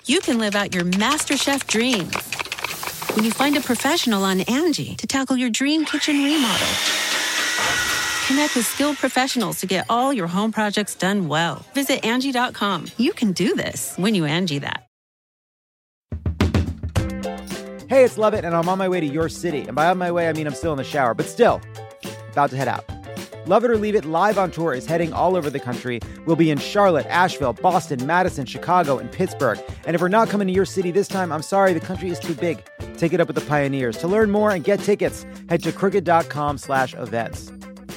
you can live out your MasterChef dreams when you find a professional on Angie to tackle your dream kitchen remodel. Connect with skilled professionals to get all your home projects done well. Visit Angie.com. You can do this when you Angie that. Hey, it's Lovett, and I'm on my way to your city. And by on my way, I mean I'm still in the shower, but still, about to head out. Love It or Leave It Live on Tour is heading all over the country. We'll be in Charlotte, Asheville, Boston, Madison, Chicago, and Pittsburgh. And if we're not coming to your city this time, I'm sorry, the country is too big. Take it up with the pioneers. To learn more and get tickets, head to crooked.com/events.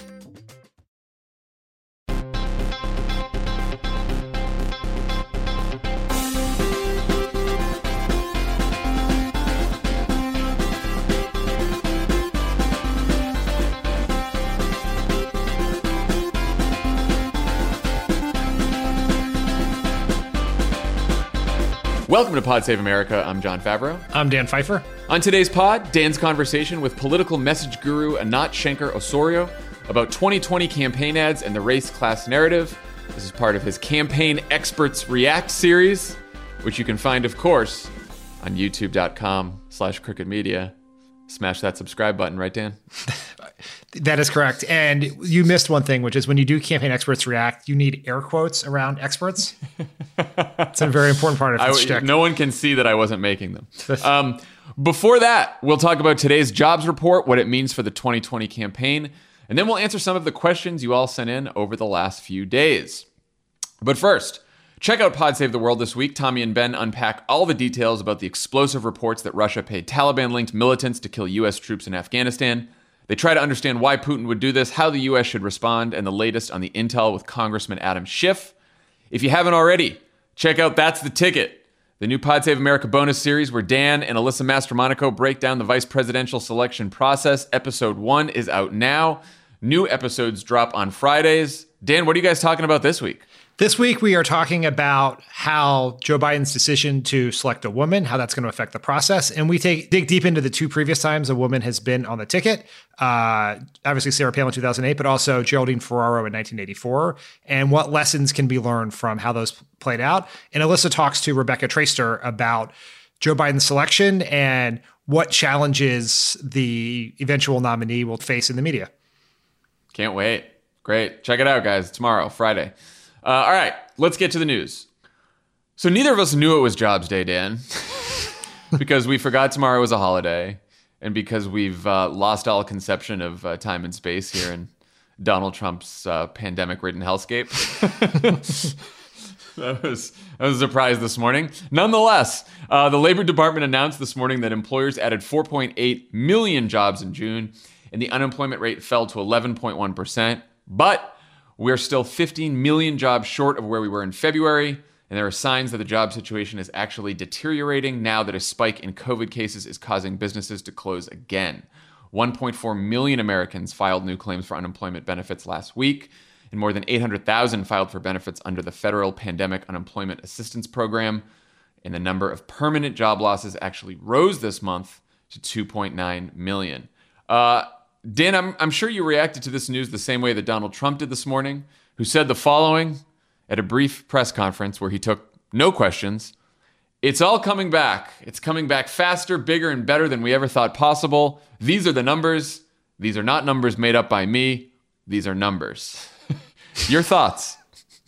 Welcome to Pod Save America. I'm John Favreau. I'm Dan Pfeiffer. On today's pod, Dan's conversation with political message guru Anat Shenker-Osorio about 2020 campaign ads and the race class narrative. This is part of his Campaign Experts React series, which you can find, of course, on youtube.com/crookedmedia. Smash that subscribe button, right, Dan? That is correct. And you missed one thing, which is when you do Campaign Experts React, you need air quotes around experts. It's a very important part of this shtick. No one can see that I wasn't making them. Before that, we'll talk about today's jobs report, what it means for the 2020 campaign, and then we'll answer some of the questions you all sent in over the last few days. But first, check out Pod Save the World this week. Tommy and Ben unpack all the details about the explosive reports that Russia paid Taliban-linked militants to kill U.S. troops in Afghanistan. They try to understand why Putin would do this, how the U.S. should respond, and the latest on the intel with Congressman Adam Schiff. If you haven't already, check out That's the Ticket, the new Pod Save America bonus series where Dan and Alyssa Mastromonaco break down the vice presidential selection process. Episode 1 is out now. New episodes drop on Fridays. Dan, what are you guys talking about this week? This week, we are talking about how Joe Biden's decision to select a woman, how that's going to affect the process. And we dig deep into the two previous times a woman has been on the ticket. Obviously, Sarah Palin in 2008, but also Geraldine Ferraro in 1984, and what lessons can be learned from how those played out. And Alyssa talks to Rebecca Traister about Joe Biden's selection and what challenges the eventual nominee will face in the media. Can't wait. Great. Check it out, guys. Tomorrow, Friday. All right, let's get to the news. So neither of us knew it was Jobs Day, Dan, because we forgot tomorrow was a holiday, and because we've lost all conception of time and space here in Donald Trump's pandemic-ridden hellscape. That was a surprise this morning. Nonetheless, the Labor Department announced this morning that employers added 4.8 million jobs in June, and the unemployment rate fell to 11.1%. But we're still 15 million jobs short of where we were in February, and there are signs that the job situation is actually deteriorating now that a spike in COVID cases is causing businesses to close again. 1.4 million Americans filed new claims for unemployment benefits last week, and more than 800,000 filed for benefits under the federal Pandemic Unemployment Assistance Program. And the number of permanent job losses actually rose this month to 2.9 million. Dan, I'm sure you reacted to this news the same way that Donald Trump did this morning, who said the following at a brief press conference where he took no questions. It's all coming back. It's coming back faster, bigger, and better than we ever thought possible. These are the numbers. These are not numbers made up by me. These are numbers. Your thoughts?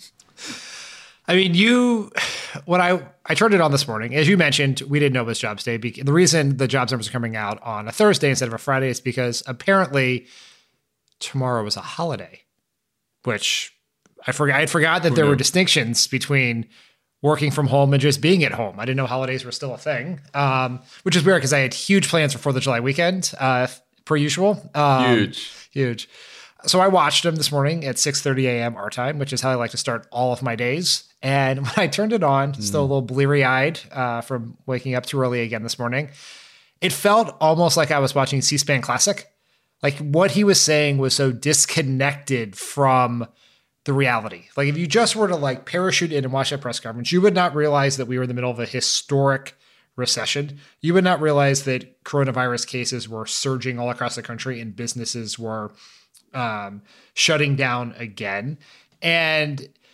I mean, when I turned it on this morning, as you mentioned, we didn't know it was Jobs Day. The reason the jobs numbers are coming out on a Thursday instead of a Friday is because apparently tomorrow was a holiday, which I had forgot that there were distinctions between working from home and just being at home. I didn't know holidays were still a thing, which is weird because I had huge plans for 4th of July weekend, per usual. Huge. So I watched them this morning at 6:30 a.m. our time, which is how I like to start all of my days. And when I turned it on, still a little bleary-eyed from waking up too early again this morning, it felt almost like I was watching C-SPAN Classic. Like what he was saying was so disconnected from the reality. Like if you just were to like parachute in and watch that press conference, you would not realize that we were in the middle of a historic recession. You would not realize that coronavirus cases were surging all across the country and businesses were shutting down again. And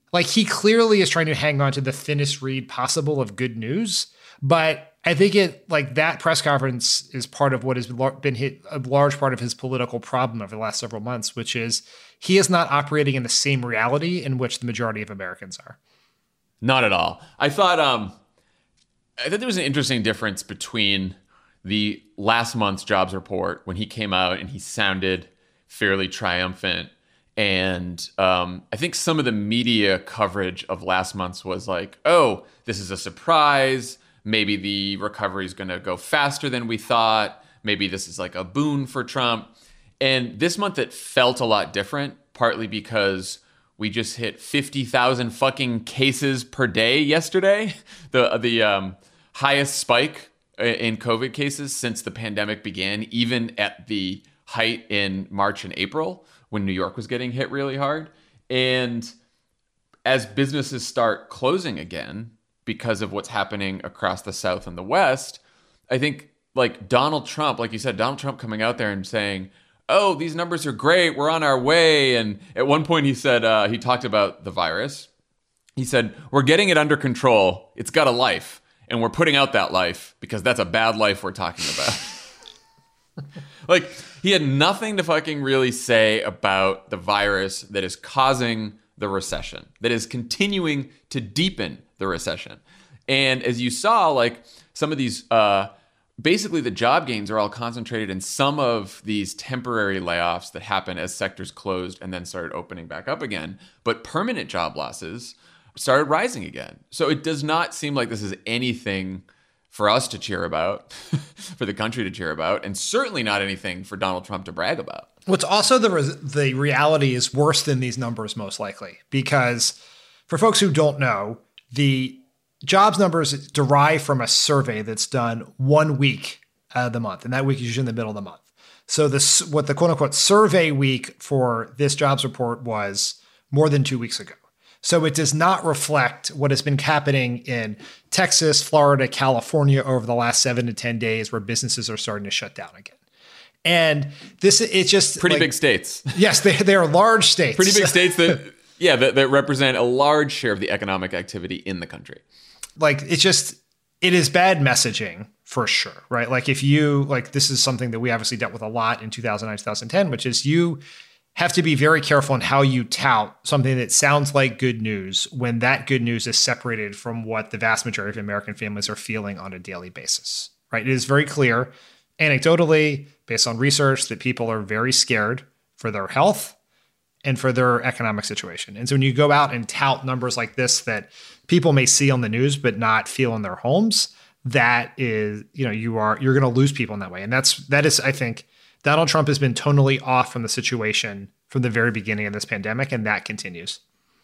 like he clearly is trying to hang on to the thinnest reed possible of good news. But I think that press conference is part of what has been a large part of his political problem over the last several months, which is he is not operating in the same reality in which the majority of Americans are. Not at all. I thought there was an interesting difference between the last month's jobs report when he came out and he sounded fairly triumphant. And I think some of the media coverage of last month's was like, oh, this is a surprise. Maybe the recovery is going to go faster than we thought. Maybe this is like a boon for Trump. And this month it felt a lot different, partly because we just hit 50,000 fucking cases per day yesterday. The highest spike in COVID cases since the pandemic began, even at the height in March and April when New York was getting hit really hard. And as businesses start closing again because of what's happening across the South and the West, I think like Donald Trump, like you said, Donald Trump coming out there and saying, oh, these numbers are great, we're on our way. And at one point he said, he talked about the virus. He said, we're getting it under control. It's got a life. And we're putting out that life because that's a bad life we're talking about. Like, he had nothing to fucking really say about the virus that is causing the recession, that is continuing to deepen the recession. And as you saw, like, some of these, basically the job gains are all concentrated in some of these temporary layoffs that happen as sectors closed and then started opening back up again. But permanent job losses started rising again. So it does not seem like this is anything for us to cheer about, for the country to cheer about, and certainly not anything for Donald Trump to brag about. What's also the reality is worse than these numbers, most likely, because for folks who don't know, the jobs numbers derive from a survey that's done 1 week out of the month, and that week is usually in the middle of the month. So what the quote unquote survey week for this jobs report was more than 2 weeks ago. So it does not reflect what has been happening in Texas, Florida, California over the last 7 to 10 days where businesses are starting to shut down again. And it's just pretty big states. Yes, they are large states. Pretty big states that represent a large share of the economic activity in the country. Like it is bad messaging for sure, right? Like if you this is something that we obviously dealt with a lot in 2009, 2010, which is you have to be very careful in how you tout something that sounds like good news when that good news is separated from what the vast majority of American families are feeling on a daily basis, right? It is very clear, anecdotally, based on research, that people are very scared for their health and for their economic situation. And so when you go out and tout numbers like this that people may see on the news but not feel in their homes, that is, you're going to lose people in that way. And that is, I think, Donald Trump has been tonally off from the situation from the very beginning of this pandemic, and that continues.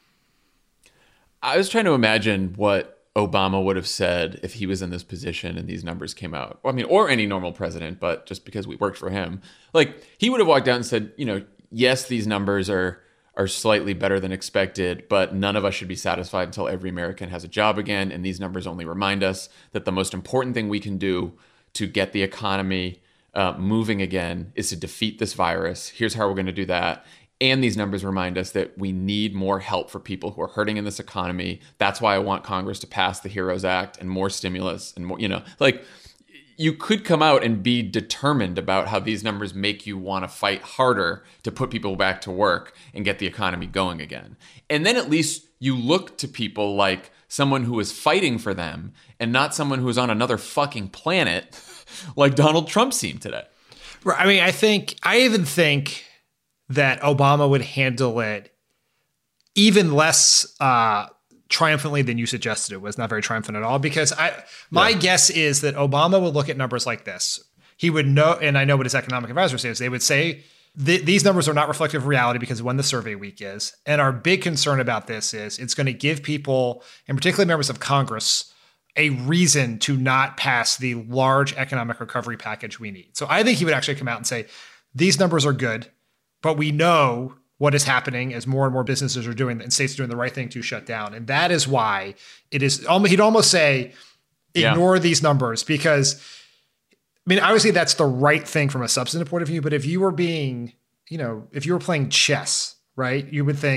I was trying to imagine what Obama would have said if he was in this position and these numbers came out. I mean, or any normal president, but just because we worked for him. Like, he would have walked out and said, yes, these numbers are slightly better than expected, but none of us should be satisfied until every American has a job again. And these numbers only remind us that the most important thing we can do to get the economy moving again is to defeat this virus. Here's how we're going to do that. And these numbers remind us that we need more help for people who are hurting in this economy. That's why I want Congress to pass the HEROES Act and more stimulus and more, you could come out and be determined about how these numbers make you want to fight harder to put people back to work and get the economy going again. And then at least you look to people like someone who is fighting for them and not someone who is on another fucking planet like Donald Trump seemed today. I mean, I even think that Obama would handle it even less triumphantly than you suggested. It was not very triumphant at all, because my guess is that Obama would look at numbers like this. He would know, and I know what his economic advisor says, they would say these numbers are not reflective of reality because of when the survey week is. And our big concern about this is it's going to give people, and particularly members of Congress, a reason to not pass the large economic recovery package we need. So I think he would actually come out and say, these numbers are good, but we know what is happening as more and more businesses are doing and states are doing the right thing to shut down. And that is why it is, he'd almost say, ignore these numbers, because I mean, obviously that's the right thing from a substantive point of view, but if you were being, if you were playing chess, right, you would think,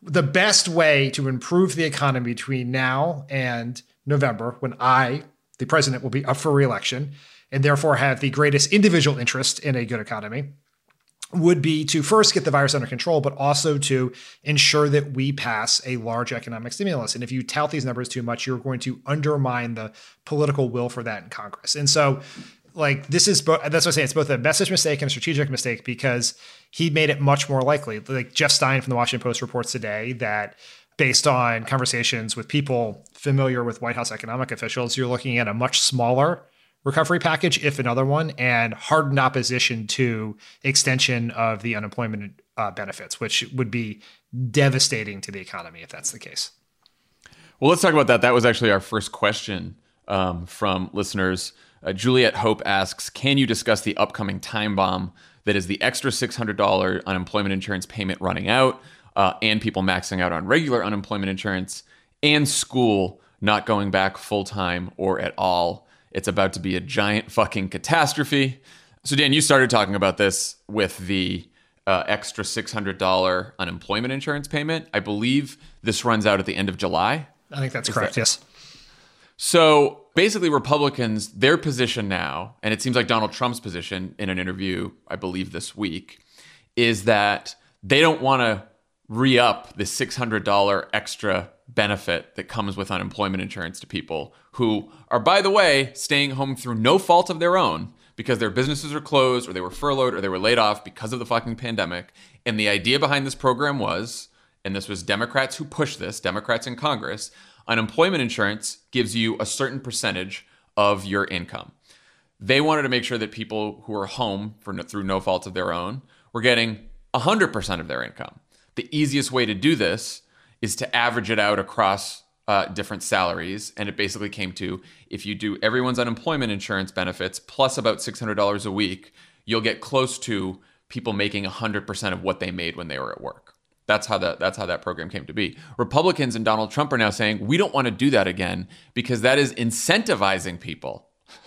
the best way to improve the economy between now and November, when I, the president, will be up for re-election and therefore have the greatest individual interest in a good economy, would be to first get the virus under control, but also to ensure that we pass a large economic stimulus. And if you tout these numbers too much, you're going to undermine the political will for that in Congress. And so, like, this is, that's what I say, it's both a message mistake and a strategic mistake, because he made it much more likely. Like Jeff Stein from the Washington Post reports today that based on conversations with people familiar with White House economic officials, you're looking at a much smaller recovery package, if another one, and hardened opposition to extension of the unemployment benefits, which would be devastating to the economy if that's the case. Well, let's talk about that. That was actually our first question from listeners. Juliet Hope asks, can you discuss the upcoming time bomb that is the extra $600 unemployment insurance payment running out, and people maxing out on regular unemployment insurance, and school not going back full-time or at all? It's about to be a giant fucking catastrophe. So, Dan, you started talking about this with the extra $600 unemployment insurance payment. I believe this runs out at the end of July. I think that's correct, yes. So basically, Republicans, their position now, and it seems like Donald Trump's position in an interview, I believe this week, is that they don't want to re-up the $600 extra benefit that comes with unemployment insurance to people who are, by the way, staying home through no fault of their own because their businesses are closed or they were furloughed or they were laid off because of the fucking pandemic. And the idea behind this program was, and this was Democrats who pushed this, Democrats in Congress, unemployment insurance gives you a certain percentage of your income. They wanted to make sure that people who are home through no fault of their own were getting 100% of their income. The easiest way to do this is to average it out across different salaries. And it basically came to, if you do everyone's unemployment insurance benefits plus about $600 a week, you'll get close to people making 100% of what they made when they were at work. That's how that program came to be. Republicans and Donald Trump are now saying, we don't want to do that again because that is incentivizing people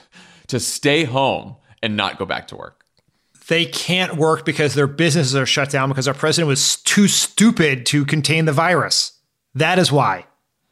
to stay home and not go back to work. They can't work because their businesses are shut down because our president was too stupid to contain the virus. That is why.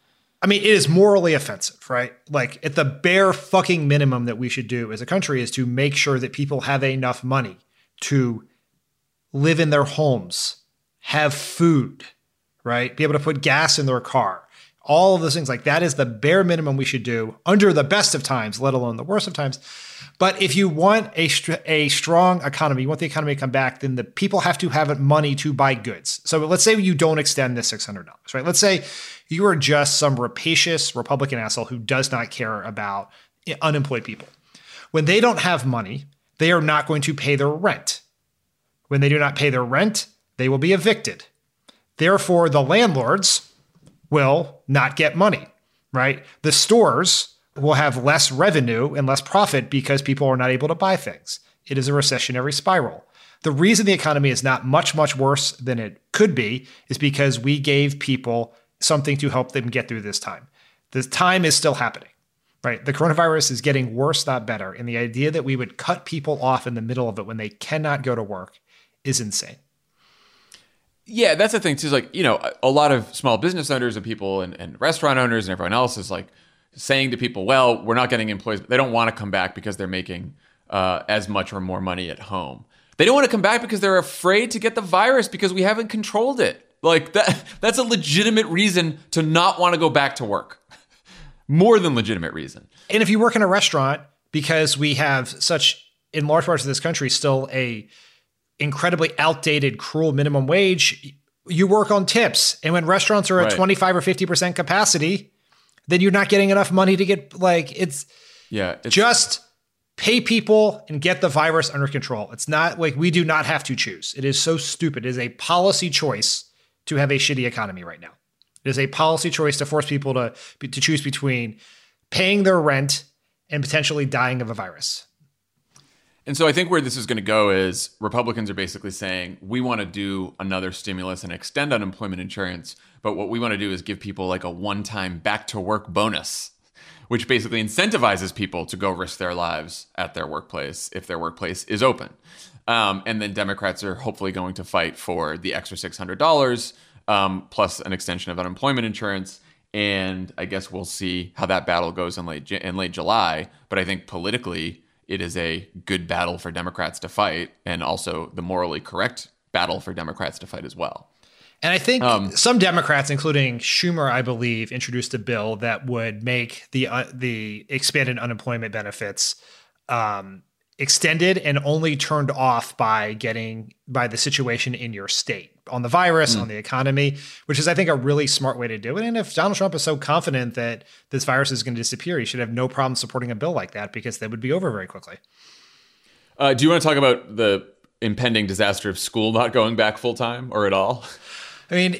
I mean, it is morally offensive, right? Like, at the bare fucking minimum that we should do as a country is to make sure that people have enough money to live in their homes, have food, right? Be able to put gas in their car. All of those things, like, that is the bare minimum we should do under the best of times, let alone the worst of times. But if you want a strong economy, you want the economy to come back, then the people have to have money to buy goods. So let's say you don't extend this $600, right? Let's say you are just some rapacious Republican asshole who does not care about unemployed people. When they don't have money, they are not going to pay their rent. When they do not pay their rent, they will be evicted. Therefore, the landlords will not get money, right? The stores will have less revenue and less profit because people are not able to buy things. It is a recessionary spiral. The reason the economy is not much, much worse than it could be is because we gave people something to help them get through this time. This time is still happening, right? The coronavirus is getting worse, not better. And the idea that we would cut people off in the middle of it when they cannot go to work is insane. Yeah, that's the thing too. Is like, you know, a lot of small business owners and people and restaurant owners and everyone else is like saying to people, well, we're not getting employees. They don't want to come back because they're making as much or more money at home. They don't want to come back because they're afraid to get the virus because we haven't controlled it. Like that's a legitimate reason to not want to go back to work. More than legitimate reason. And if you work in a restaurant, because we have such, in large parts of this country, still a incredibly outdated, cruel minimum wage, you work on tips. And when restaurants are at 25 or 50% capacity, then you're not getting enough money to get, like, it's just pay people and get the virus under control. It's not like, we do not have to choose. It is so stupid. It is a policy choice to have a shitty economy right now. It is a policy choice to force people to choose between paying their rent and potentially dying of a virus. And so I think where this is going to go is Republicans are basically saying, we want to do another stimulus and extend unemployment insurance. But what we want to do is give people like a one-time back to work bonus, which basically incentivizes people to go risk their lives at their workplace if their workplace is open. And then Democrats are hopefully going to fight for the extra $600 plus an extension of unemployment insurance. And I guess we'll see how that battle goes in late July. But I think politically, it is a good battle for Democrats to fight, and also the morally correct battle for Democrats to fight as well. And I think some Democrats, including Schumer, I believe, introduced a bill that would make the expanded unemployment benefits extended and only turned off by the situation in your state on the virus, on the economy, which is, I think, a really smart way to do it. And if Donald Trump is so confident that this virus is going to disappear, he should have no problem supporting a bill like that, because that would be over very quickly. Do you want to talk about the impending disaster of school not going back full time or at all? I mean,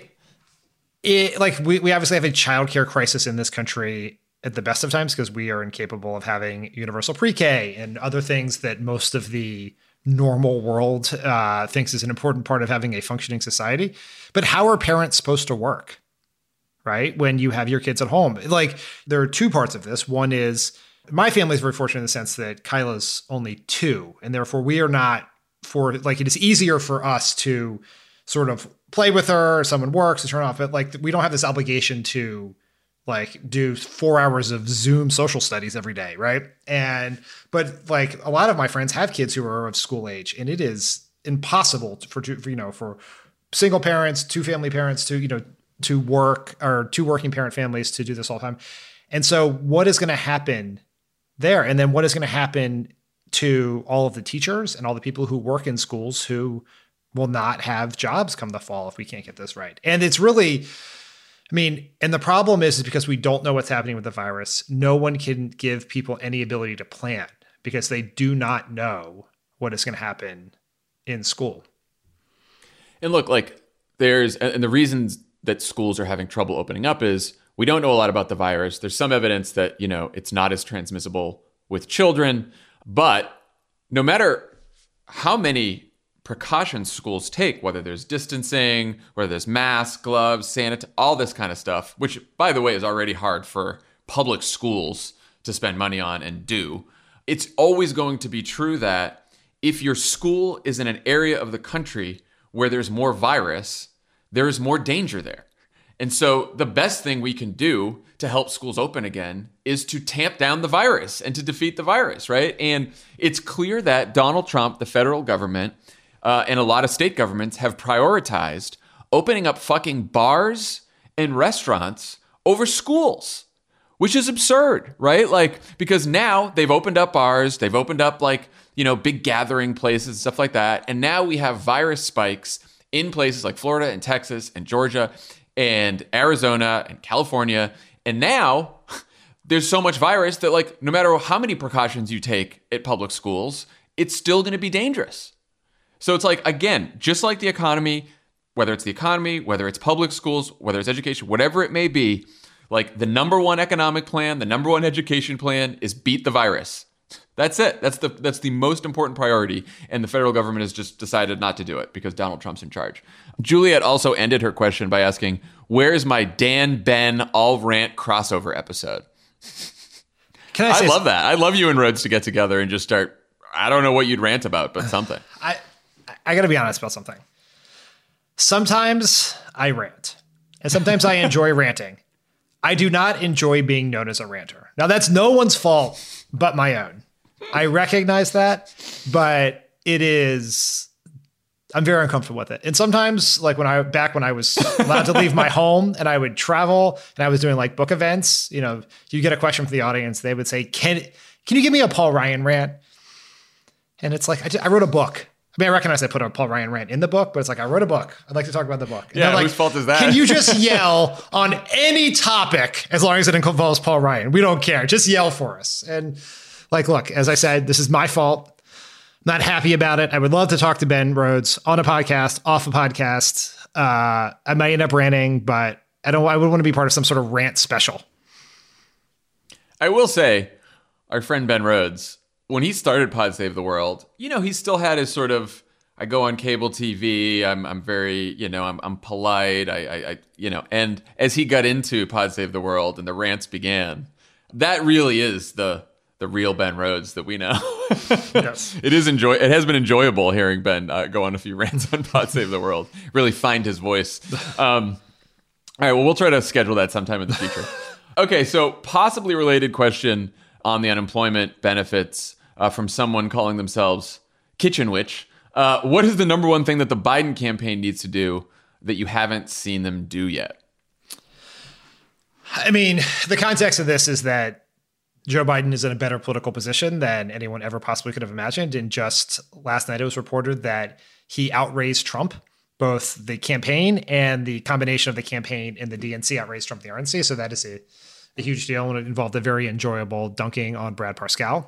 we obviously have a childcare crisis in this country at the best of times, because we are incapable of having universal pre-K and other things that most of the normal world thinks is an important part of having a functioning society. But how are parents supposed to work, right, when you have your kids at home? Like, there are two parts of this. One is, my family is very fortunate in the sense that Kyla's only 2, and therefore we are not it is easier for us to sort of play with her, or someone works to turn off, but like, we don't have this obligation to like do 4 hours of Zoom social studies every day. Right. But like, a lot of my friends have kids who are of school age, and it is impossible for single parents, 2 family parents to work, or 2 working parent families to do this all the time. And so what is going to happen there? And then what is going to happen to all of the teachers and all the people who work in schools who will not have jobs come the fall if we can't get this right? And it's really, and the problem is because we don't know what's happening with the virus. No one can give people any ability to plan, because they do not know what is going to happen in school. And look, like, and the reasons that schools are having trouble opening up is we don't know a lot about the virus. There's some evidence that, it's not as transmissible with children, but no matter how many precautions schools take, whether there's distancing, whether there's masks, gloves, all this kind of stuff, which, by the way, is already hard for public schools to spend money on and do. It's always going to be true that if your school is in an area of the country where there's more virus, there is more danger there. And so the best thing we can do to help schools open again is to tamp down the virus and to defeat the virus, right? And it's clear that Donald Trump, the federal government, and a lot of state governments have prioritized opening up fucking bars and restaurants over schools, which is absurd, right? Like, because now they've opened up bars, they've opened up big gathering places, stuff like that. And now we have virus spikes in places like Florida and Texas and Georgia and Arizona and California. And now there's so much virus that, like, no matter how many precautions you take at public schools, it's still going to be dangerous. So it's like, again, just like the economy, whether it's public schools, whether it's education, whatever it may be, like, the number one economic plan, the number one education plan is beat the virus. That's it. That's the most important priority. And the federal government has just decided not to do it because Donald Trump's in charge. Juliet also ended her question by asking, where's my Dan Ben all rant crossover episode? I love that. I love you and Rhodes to get together and just start, I don't know what you'd rant about, but something. I got to be honest about something. Sometimes I rant, and sometimes I enjoy ranting. I do not enjoy being known as a ranter. Now, that's no one's fault but my own. I recognize that, but I'm very uncomfortable with it. And sometimes, like when I was allowed to leave my home and I would travel and I was doing like book events, you get a question from the audience, they would say, can you give me a Paul Ryan rant? And it's like, I wrote a book. I recognize I put a Paul Ryan rant in the book, but it's like, I wrote a book. I'd like to talk about the book. And yeah, whose fault is that? Can you just yell on any topic as long as it involves Paul Ryan? We don't care. Just yell for us. And like, look, as I said, this is my fault. Not happy about it. I would love to talk to Ben Rhodes on a podcast, off a podcast. I might end up ranting, but I would want to be part of some sort of rant special. I will say, our friend Ben Rhodes, when he started Pod Save the World, he still had his sort of, I go on cable TV, I'm very, I'm polite, and as he got into Pod Save the World and the rants began, that really is the the real Ben Rhodes that we know. Yes. It has been enjoyable hearing Ben go on a few rants on Pod Save the World. Really find his voice. All right, well, we'll try to schedule that sometime in the future. Okay, so possibly related question on the unemployment benefits from someone calling themselves Kitchen Witch. What is the number one thing that the Biden campaign needs to do that you haven't seen them do yet? I mean, the context of this is that Joe Biden is in a better political position than anyone ever possibly could have imagined. And just last night, it was reported that he outraised Trump, both the campaign and the combination of the campaign and the DNC outraised Trump, the RNC. So that is a huge deal, and it involved a very enjoyable dunking on Brad Parscale.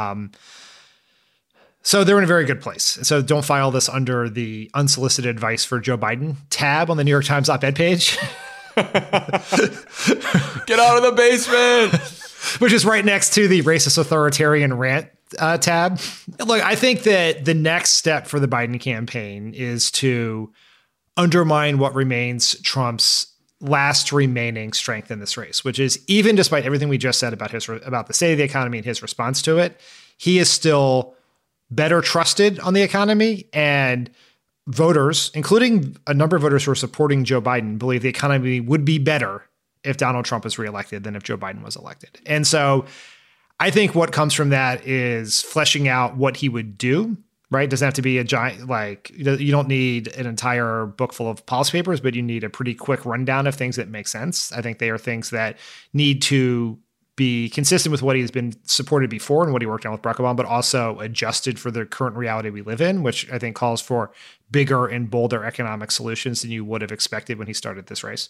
So they're in a very good place. So don't file this under the unsolicited advice for Joe Biden tab on the New York Times op-ed page. Get out of the basement. Which is right next to the racist authoritarian rant tab. Look, I think that the next step for the Biden campaign is to undermine what remains Trump's last remaining strength in this race, which is, even despite everything we just said about the state of the economy and his response to it, he is still better trusted on the economy, and voters, including a number of voters who are supporting Joe Biden, believe the economy would be better if Donald Trump was reelected than if Joe Biden was elected. And so I think what comes from that is fleshing out what he would do, right? It doesn't have to be a giant, you don't need an entire book full of policy papers, but you need a pretty quick rundown of things that make sense. I think they are things that need to be consistent with what he's been supported before and what he worked on with Barack Obama, but also adjusted for the current reality we live in, which I think calls for bigger and bolder economic solutions than you would have expected when he started this race.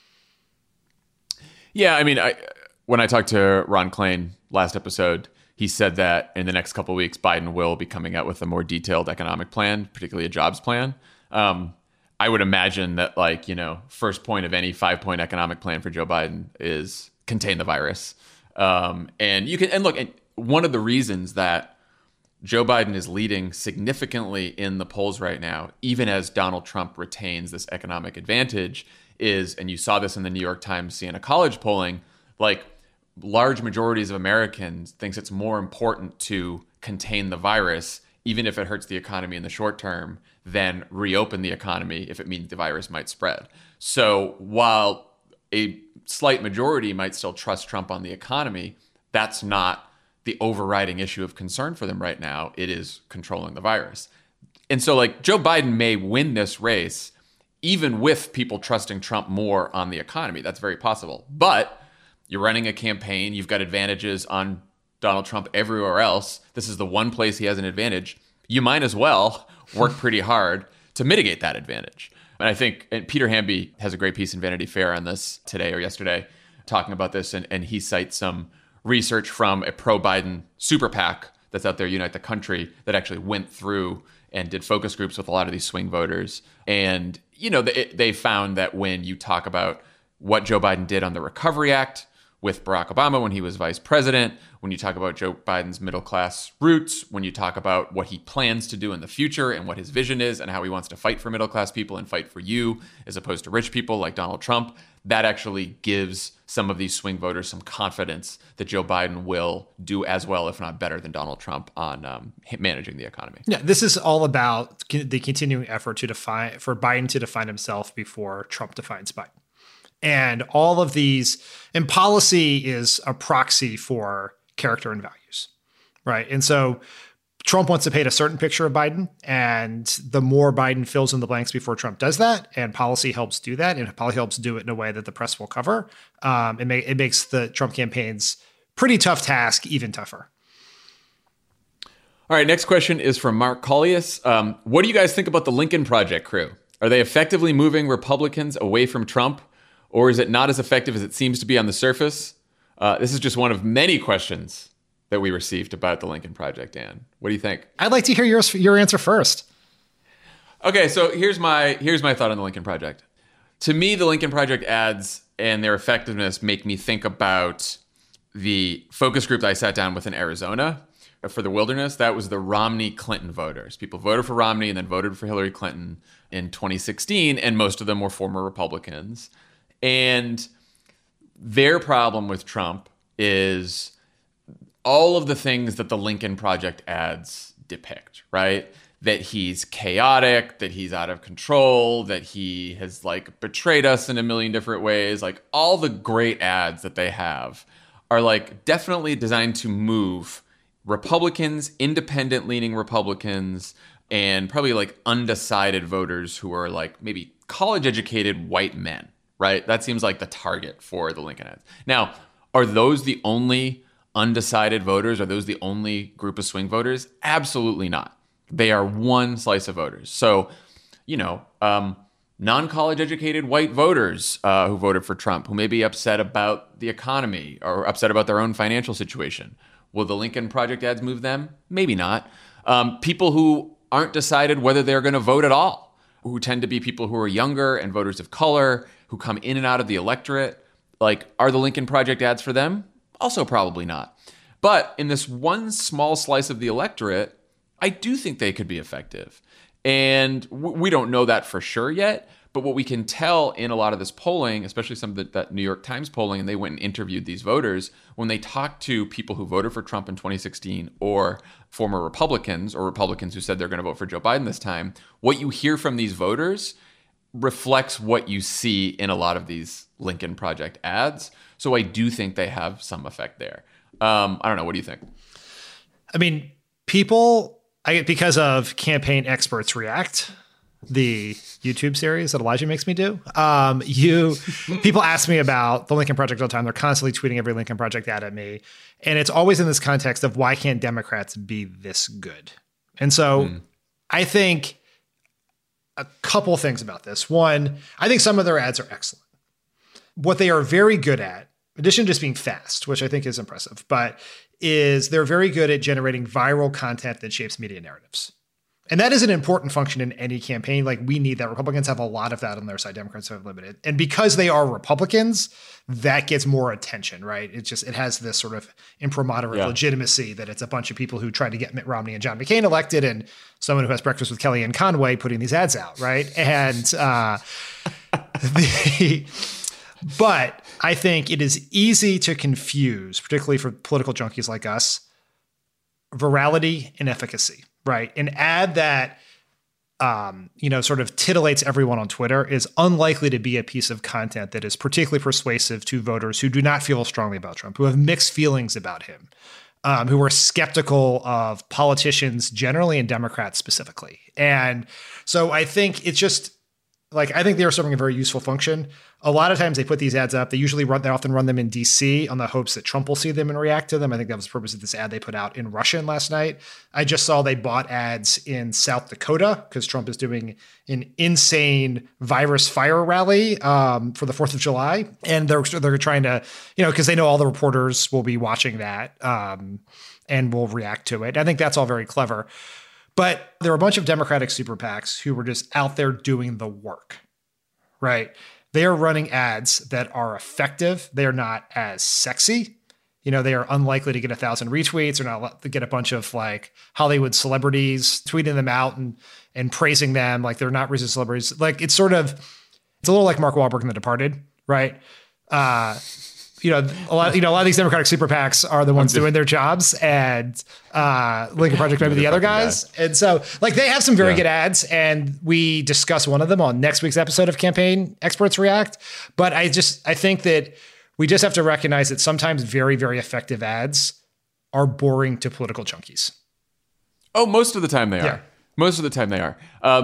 Yeah, I mean, when I talked to Ron Klain last episode, he said that in the next couple of weeks, Biden will be coming out with a more detailed economic plan, particularly a jobs plan. I would imagine that, first point of any 5-point economic plan for Joe Biden is contain the virus. And one of the reasons that Joe Biden is leading significantly in the polls right now, even as Donald Trump retains this economic advantage, is, and you saw this in the New York Times Siena College polling, large majorities of Americans thinks it's more important to contain the virus, even if it hurts the economy in the short term, than reopen the economy if it means the virus might spread. So while a slight majority might still trust Trump on the economy, that's not the overriding issue of concern for them right now. It is controlling the virus. And so Joe Biden may win this race even with people trusting Trump more on the economy. That's very possible. But you're running a campaign. You've got advantages on Donald Trump everywhere else. This is the one place he has an advantage. You might as well work pretty hard to mitigate that advantage. And I think Peter Hamby has a great piece in Vanity Fair on this today or yesterday talking about this. And he cites some research from a pro-Biden super PAC that's out there, Unite the Country, that actually went through and did focus groups with a lot of these swing voters. And, they found that when you talk about what Joe Biden did on the Recovery Act with Barack Obama when he was vice president, when you talk about Joe Biden's middle-class roots, when you talk about what he plans to do in the future and what his vision is and how he wants to fight for middle-class people and fight for you as opposed to rich people like Donald Trump, that actually gives some of these swing voters some confidence that Joe Biden will do as well, if not better, than Donald Trump on managing the economy. Yeah, this is all about the continuing effort for Biden to define himself before Trump defines Biden. And all of these, and policy is a proxy for character and values, right? And so Trump wants to paint a certain picture of Biden, and the more Biden fills in the blanks before Trump does that, and policy helps do that, and policy helps do it in a way that the press will cover, it makes the Trump campaign's pretty tough task even tougher. All right, next question is from Mark Collius. What do you guys think about the Lincoln Project crew? Are they effectively moving Republicans away from Trump, or is it not as effective as it seems to be on the surface? This is just one of many questions that we received about the Lincoln Project, Dan. What do you think? I'd like to hear your answer first. Okay, so here's my thought on the Lincoln Project. To me, the Lincoln Project ads and their effectiveness make me think about the focus group that I sat down with in Arizona for the wilderness. That was the Romney-Clinton voters. People voted for Romney and then voted for Hillary Clinton in 2016, and most of them were former Republicans. And their problem with Trump is all of the things that the Lincoln Project ads depict, right? That he's chaotic, that he's out of control, that he has like betrayed us in a million different ways. Like all the great ads that they have are like definitely designed to move Republicans, independent leaning Republicans, and probably like undecided voters who are like maybe college educated white men, right? That seems like the target for the Lincoln ads. Now, are those the only undecided voters? Are those the only group of swing voters? Absolutely not. They are one slice of voters. So, non-college educated white voters who voted for Trump, who may be upset about the economy or upset about their own financial situation. Will the Lincoln Project ads move them? Maybe not. People who aren't decided whether they're going to vote at all, who tend to be people who are younger and voters of color, who come in and out of the electorate. Like, are the Lincoln Project ads for them? Also probably not. But in this one small slice of the electorate, I do think they could be effective. And we don't know that for sure yet. But what we can tell in a lot of this polling, especially some of that New York Times polling, and they went and interviewed these voters, when they talked to people who voted for Trump in 2016 or former Republicans or Republicans who said they're going to vote for Joe Biden this time, what you hear from these voters reflects what you see in a lot of these Lincoln Project ads. So I do think they have some effect there. I don't know. What do you think? I mean, because of Campaign Experts React, the YouTube series that Elijah makes me do, people ask me about the Lincoln Project all the time. They're constantly tweeting every Lincoln Project ad at me. And it's always in this context of why can't Democrats be this good? And so I think a couple things about this. One, I think some of their ads are excellent. What they are very good at, in addition to just being fast, which I think is impressive, but is they're very good at generating viral content that shapes media narratives. And that is an important function in any campaign. Like, we need that. Republicans have a lot of that on their side. Democrats have limited. And because they are Republicans, that gets more attention, right? It has this sort of imprimatur of legitimacy that it's a bunch of people who tried to get Mitt Romney and John McCain elected and someone who has breakfast with Kellyanne Conway putting these ads out, right? And but I think it is easy to confuse, particularly for political junkies like us, virality and efficacy. Right. An ad that, sort of titillates everyone on Twitter is unlikely to be a piece of content that is particularly persuasive to voters who do not feel strongly about Trump, who have mixed feelings about him, who are skeptical of politicians generally and Democrats specifically. And so I think it's just I think they are serving a very useful function. A lot of times they put these ads up. They often run them in DC on the hopes that Trump will see them and react to them. I think that was the purpose of this ad they put out in Russian last night. I just saw they bought ads in South Dakota because Trump is doing an insane virus fire rally for the 4th of July. And they're trying to, because they know all the reporters will be watching that and will react to it. I think that's all very clever. But there are a bunch of Democratic super PACs who were just out there doing the work, right? They are running ads that are effective. They are not as sexy. They are unlikely to get 1,000 retweets or not to get a bunch of Hollywood celebrities tweeting them out and praising them. Like, they're not recent celebrities. Like, it's a little like Mark Wahlberg in The Departed, right? A lot of these Democratic super PACs are the ones doing their jobs, and Lincoln Project might be the other guys. And so, they have some very good ads, and we discuss one of them on next week's episode of Campaign Experts React. But I think that we just have to recognize that sometimes very, very effective ads are boring to political junkies. Oh, most of the time they are. Yeah. Most of the time they are.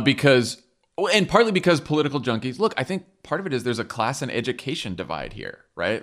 And partly because political junkies, look, I think part of it is there's a class and education divide here, right?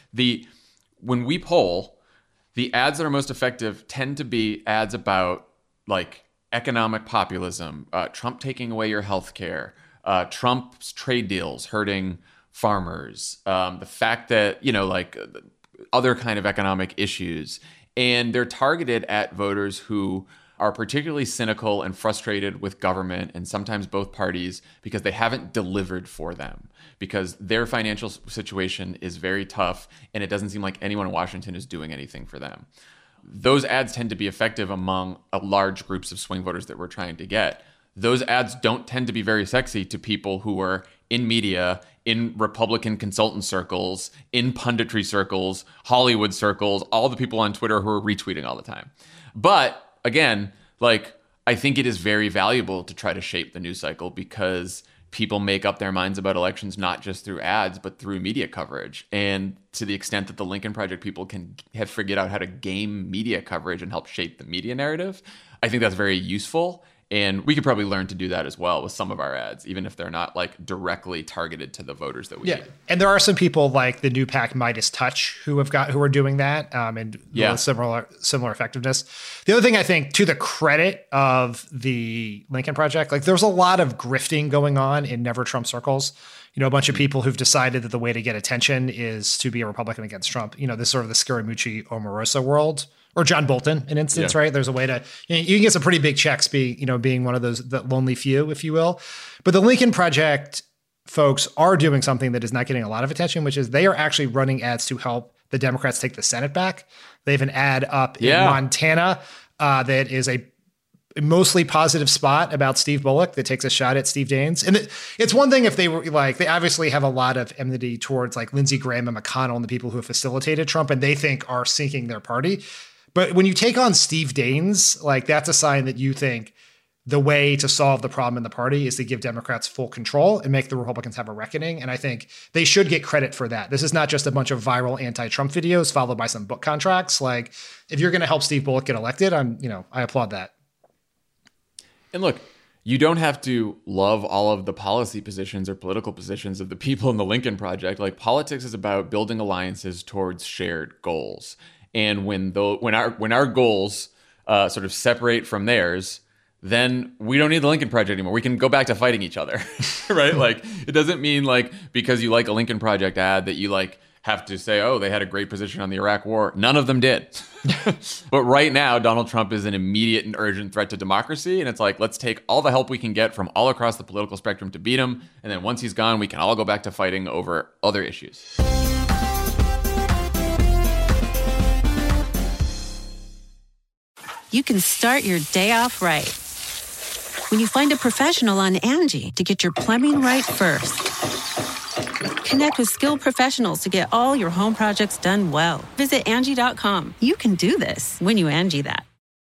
When we poll, the ads that are most effective tend to be ads about economic populism, Trump taking away your health care, Trump's trade deals hurting farmers, the fact that, other kind of economic issues. And they're targeted at voters who are particularly cynical and frustrated with government and sometimes both parties because they haven't delivered for them, because their financial situation is very tough and it doesn't seem like anyone in Washington is doing anything for them. Those ads tend to be effective among large groups of swing voters that we're trying to get. Those ads don't tend to be very sexy to people who are in media, in Republican consultant circles, in punditry circles, Hollywood circles, all the people on Twitter who are retweeting all the time. But again, like, I think it is very valuable to try to shape the news cycle because people make up their minds about elections not just through ads, but through media coverage. And to the extent that the Lincoln Project people have figured out how to game media coverage and help shape the media narrative, I think that's very useful. And we could probably learn to do that as well with some of our ads, even if they're not like directly targeted to the voters that we need. And there are some people like the new PAC Midas Touch who are doing that and similar effectiveness. The other thing I think, to the credit of the Lincoln Project, like there's a lot of grifting going on in Never Trump circles. You know, a bunch of people who've decided that the way to get attention is to be a Republican against Trump. You know, this sort of the Scaramucci Omarosa world. Or John Bolton, an instance, right? There's a way to, you can get some pretty big checks being one of those, the lonely few, if you will. But the Lincoln Project folks are doing something that is not getting a lot of attention, which is they are actually running ads to help the Democrats take the Senate back. They have an ad up in Montana that is a mostly positive spot about Steve Bullock that takes a shot at Steve Daines. And it's one thing if they were like, they obviously have a lot of enmity towards like Lindsey Graham and McConnell and the people who have facilitated Trump and they think are sinking their party. But when you take on Steve Daines, like that's a sign that you think the way to solve the problem in the party is to give Democrats full control and make the Republicans have a reckoning. And I think they should get credit for that. This is not just a bunch of viral anti-Trump videos followed by some book contracts. Like if you're going to help Steve Bullock get elected, I applaud that. And look, you don't have to love all of the policy positions or political positions of the people in the Lincoln Project. Like politics is about building alliances towards shared goals. And when our goals sort of separate from theirs, then we don't need the Lincoln Project anymore. We can go back to fighting each other, right? Like it doesn't mean like because you like a Lincoln Project ad that you like have to say, oh, they had a great position on the Iraq War. None of them did. But right now, Donald Trump is an immediate and urgent threat to democracy. And it's like, let's take all the help we can get from all across the political spectrum to beat him. And then once he's gone, we can all go back to fighting over other issues. You can start your day off right when you find a professional on Angie to get your plumbing right first. Connect with skilled professionals to get all your home projects done well. Visit Angie.com. You can do this when you Angie that.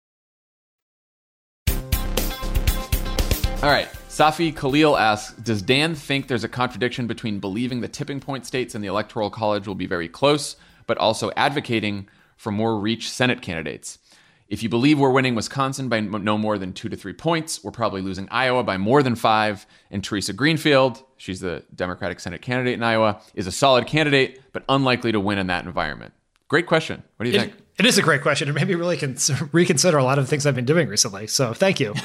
All right. Safi Khalil asks, does Dan think there's a contradiction between believing the tipping point states in the Electoral College will be very close, but also advocating for more reach Senate candidates? If you believe we're winning Wisconsin by no more than 2 to 3 points, we're probably losing Iowa by more than 5. And Teresa Greenfield, she's the Democratic Senate candidate in Iowa, is a solid candidate, but unlikely to win in that environment. Great question. What do you think? It is a great question. It made me really reconsider a lot of the things I've been doing recently. So thank you.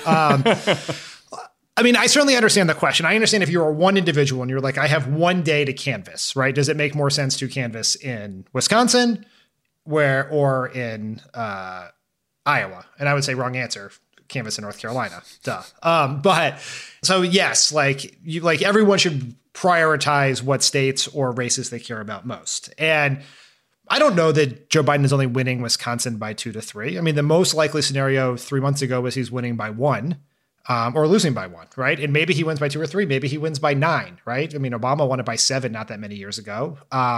I mean, I certainly understand the question. I understand if you're one individual and you're like, I have one day to canvass, right? Does it make more sense to canvass in Wisconsin or in Iowa? And I would say wrong answer, canvass in North Carolina. Duh. But so yes, like everyone should prioritize what states or races they care about most. And I don't know that Joe Biden is only winning Wisconsin by 2 to 3. I mean, the most likely scenario 3 months ago was he's winning by 1 or losing by 1, right? And maybe he wins by 2 or 3. Maybe he wins by 9, right? I mean, Obama won it by 7 not that many years ago.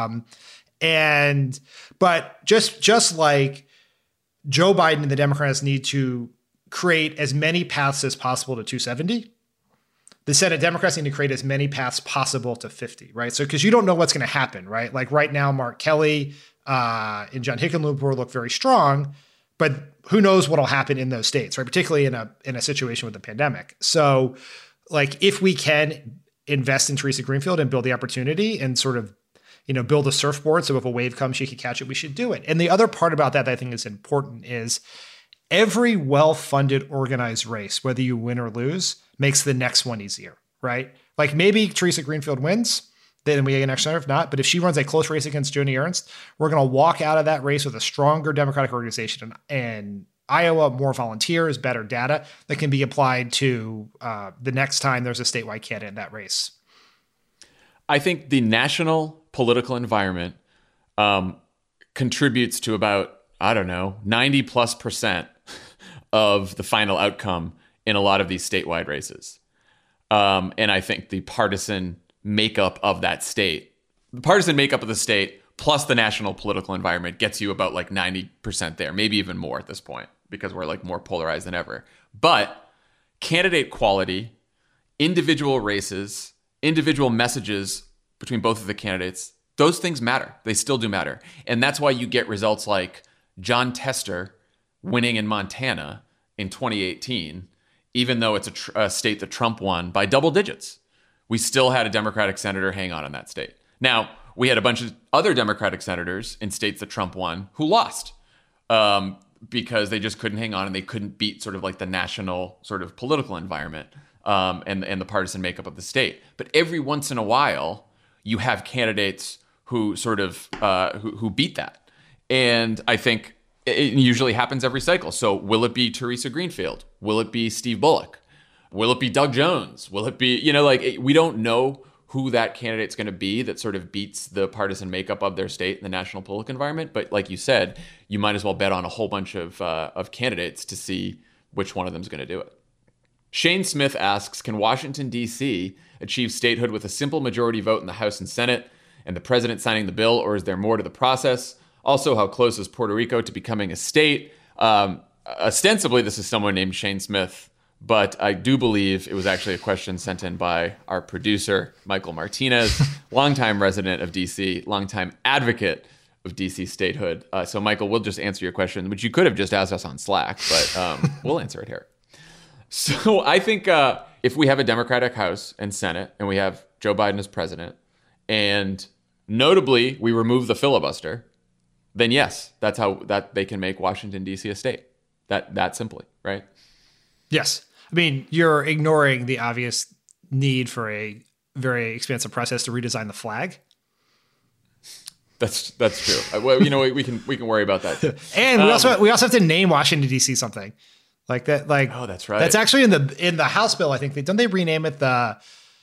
But just like Joe Biden and the Democrats need to create as many paths as possible to 270. The Senate Democrats need to create as many paths possible to 50, right? So, because you don't know what's going to happen, right? Like right now, Mark Kelly and John Hickenlooper look very strong, but who knows what'll happen in those states, right? Particularly in a situation with the pandemic. So, like if we can invest in Teresa Greenfield and build the opportunity and sort of build a surfboard so if a wave comes, she can catch it, we should do it. And the other part about that I think is important is every well-funded, organized race, whether you win or lose, makes the next one easier, right? Like maybe Teresa Greenfield wins, then we get an extra, if not. But if she runs a close race against Joni Ernst, we're going to walk out of that race with a stronger Democratic organization and Iowa, more volunteers, better data that can be applied to the next time there's a statewide candidate in that race. I think the national political environment contributes to about, 90+% of the final outcome in a lot of these statewide races. And I think the partisan makeup of that state, the partisan makeup of the state plus the national political environment gets you about like 90% there, maybe even more at this point, because we're like more polarized than ever. But candidate quality, individual races, individual messages between both of the candidates, those things matter. They still do matter. And that's why you get results like Jon Tester winning in Montana in 2018, even though it's a state that Trump won by double digits. We still had a Democratic senator hang on in that state. Now, we had a bunch of other Democratic senators in states that Trump won who lost because they just couldn't hang on and they couldn't beat sort of like the national sort of political environment and the partisan makeup of the state. But every once in a while, you have candidates who sort of who beat that. And I think it usually happens every cycle. So will it be Teresa Greenfield? Will it be Steve Bullock? Will it be Doug Jones? Will it be, we don't know who that candidate's going to be that sort of beats the partisan makeup of their state in the national political environment. But like you said, you might as well bet on a whole bunch of candidates to see which one of them is going to do it. Shane Smith asks, can Washington, D.C. achieve statehood with a simple majority vote in the House and Senate and the president signing the bill, or is there more to the process? Also, how close is Puerto Rico to becoming a state? Ostensibly, this is someone named Shane Smith, but I do believe it was actually a question sent in by our producer, Michael Martinez, longtime resident of D.C., longtime advocate of D.C. statehood. So, Michael, we'll just answer your question, which you could have just asked us on Slack, but we'll answer it here. So I think if we have a Democratic House and Senate and we have Joe Biden as president, and notably we remove the filibuster, then yes, that's how that they can make Washington, D.C. a state. That simply, right? Yes. I mean, you're ignoring the obvious need for a very expensive process to redesign the flag. That's true. Well, we can worry about that too. And we also have to name Washington, D.C. something. Like that, like, oh, that's right. That's actually in the House bill. I think don't they rename it the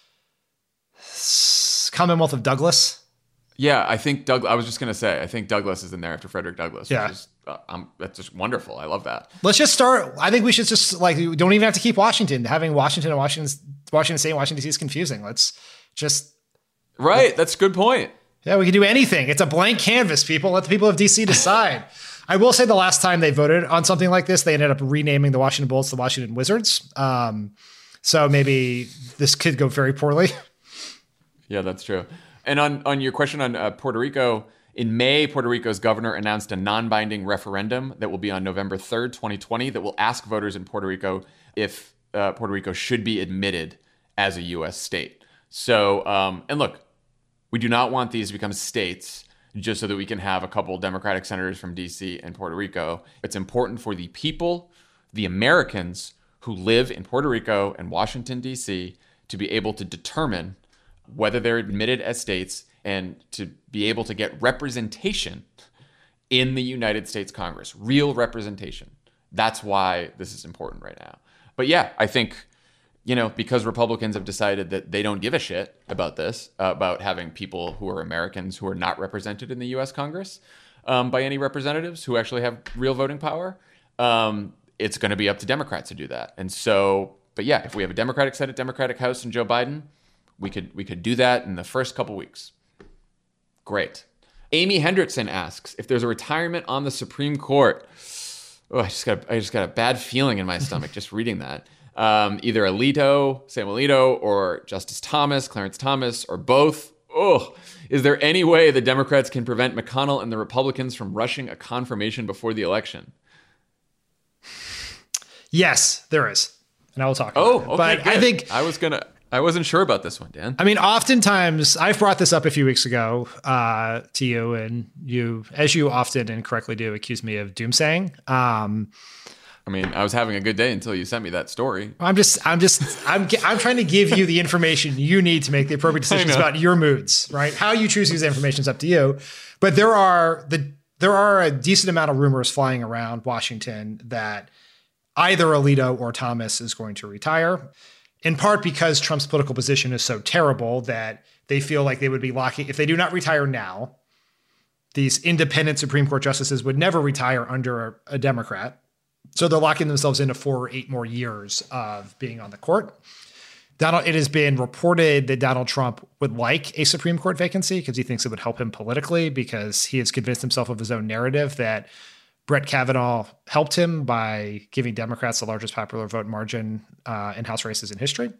Commonwealth of Douglas? Yeah, I think I was just gonna say, I think Douglas is in there after Frederick Douglass. Yeah, which is, that's just wonderful. I love that. Let's just start. I think we should just we don't even have to keep Washington. Having Washington and Washington State, and Washington D.C. is confusing. Let's just That's a good point. Yeah, we can do anything. It's a blank canvas. People, let the people of D.C. decide. I will say the last time they voted on something like this, they ended up renaming the Washington Bullets the Washington Wizards. So maybe this could go very poorly. Yeah, that's true. And on your question on Puerto Rico, in May, Puerto Rico's governor announced a non-binding referendum that will be on November 3rd, 2020, that will ask voters in Puerto Rico if Puerto Rico should be admitted as a U.S. state. So, and look, we do not want these to become states just so that we can have a couple Democratic senators from D.C. and Puerto Rico. It's important for the people, the Americans who live in Puerto Rico and Washington, D.C., to be able to determine whether they're admitted as states and to be able to get representation in the United States Congress, real representation. That's why this is important right now. But yeah, I think, because Republicans have decided that they don't give a shit about this, about having people who are Americans who are not represented in the U.S. Congress by any representatives who actually have real voting power, it's going to be up to Democrats to do that. And so, but yeah, if we have a Democratic Senate, Democratic House, and Joe Biden, we could do that in the first couple weeks. Great. Amy Hendrickson asks, if there's a retirement on the Supreme Court, I just got a bad feeling in my stomach just reading that. Either Sam Alito, or Justice Thomas, Clarence Thomas, or both. Oh, is there any way the Democrats can prevent McConnell and the Republicans from rushing a confirmation before the election? Yes, there is. And I will talk about it. Okay, but good. I think I wasn't sure about this one, Dan. I mean, oftentimes I've brought this up a few weeks ago to you, and you, as you often and correctly do, accuse me of doomsaying. I was having a good day until you sent me that story. I'm trying to give you the information you need to make the appropriate decisions about your moods, right? How you choose to use the information is up to you. But there are a decent amount of rumors flying around Washington that either Alito or Thomas is going to retire, in part because Trump's political position is so terrible that they feel like they would be locking, if they do not retire now, these independent Supreme Court justices would never retire under a Democrat. So they're locking themselves into 4 or 8 more years of being on the court. It has been reported that Donald Trump would like a Supreme Court vacancy because he thinks it would help him politically, because he has convinced himself of his own narrative that Brett Kavanaugh helped him by giving Democrats the largest popular vote margin in House races in history.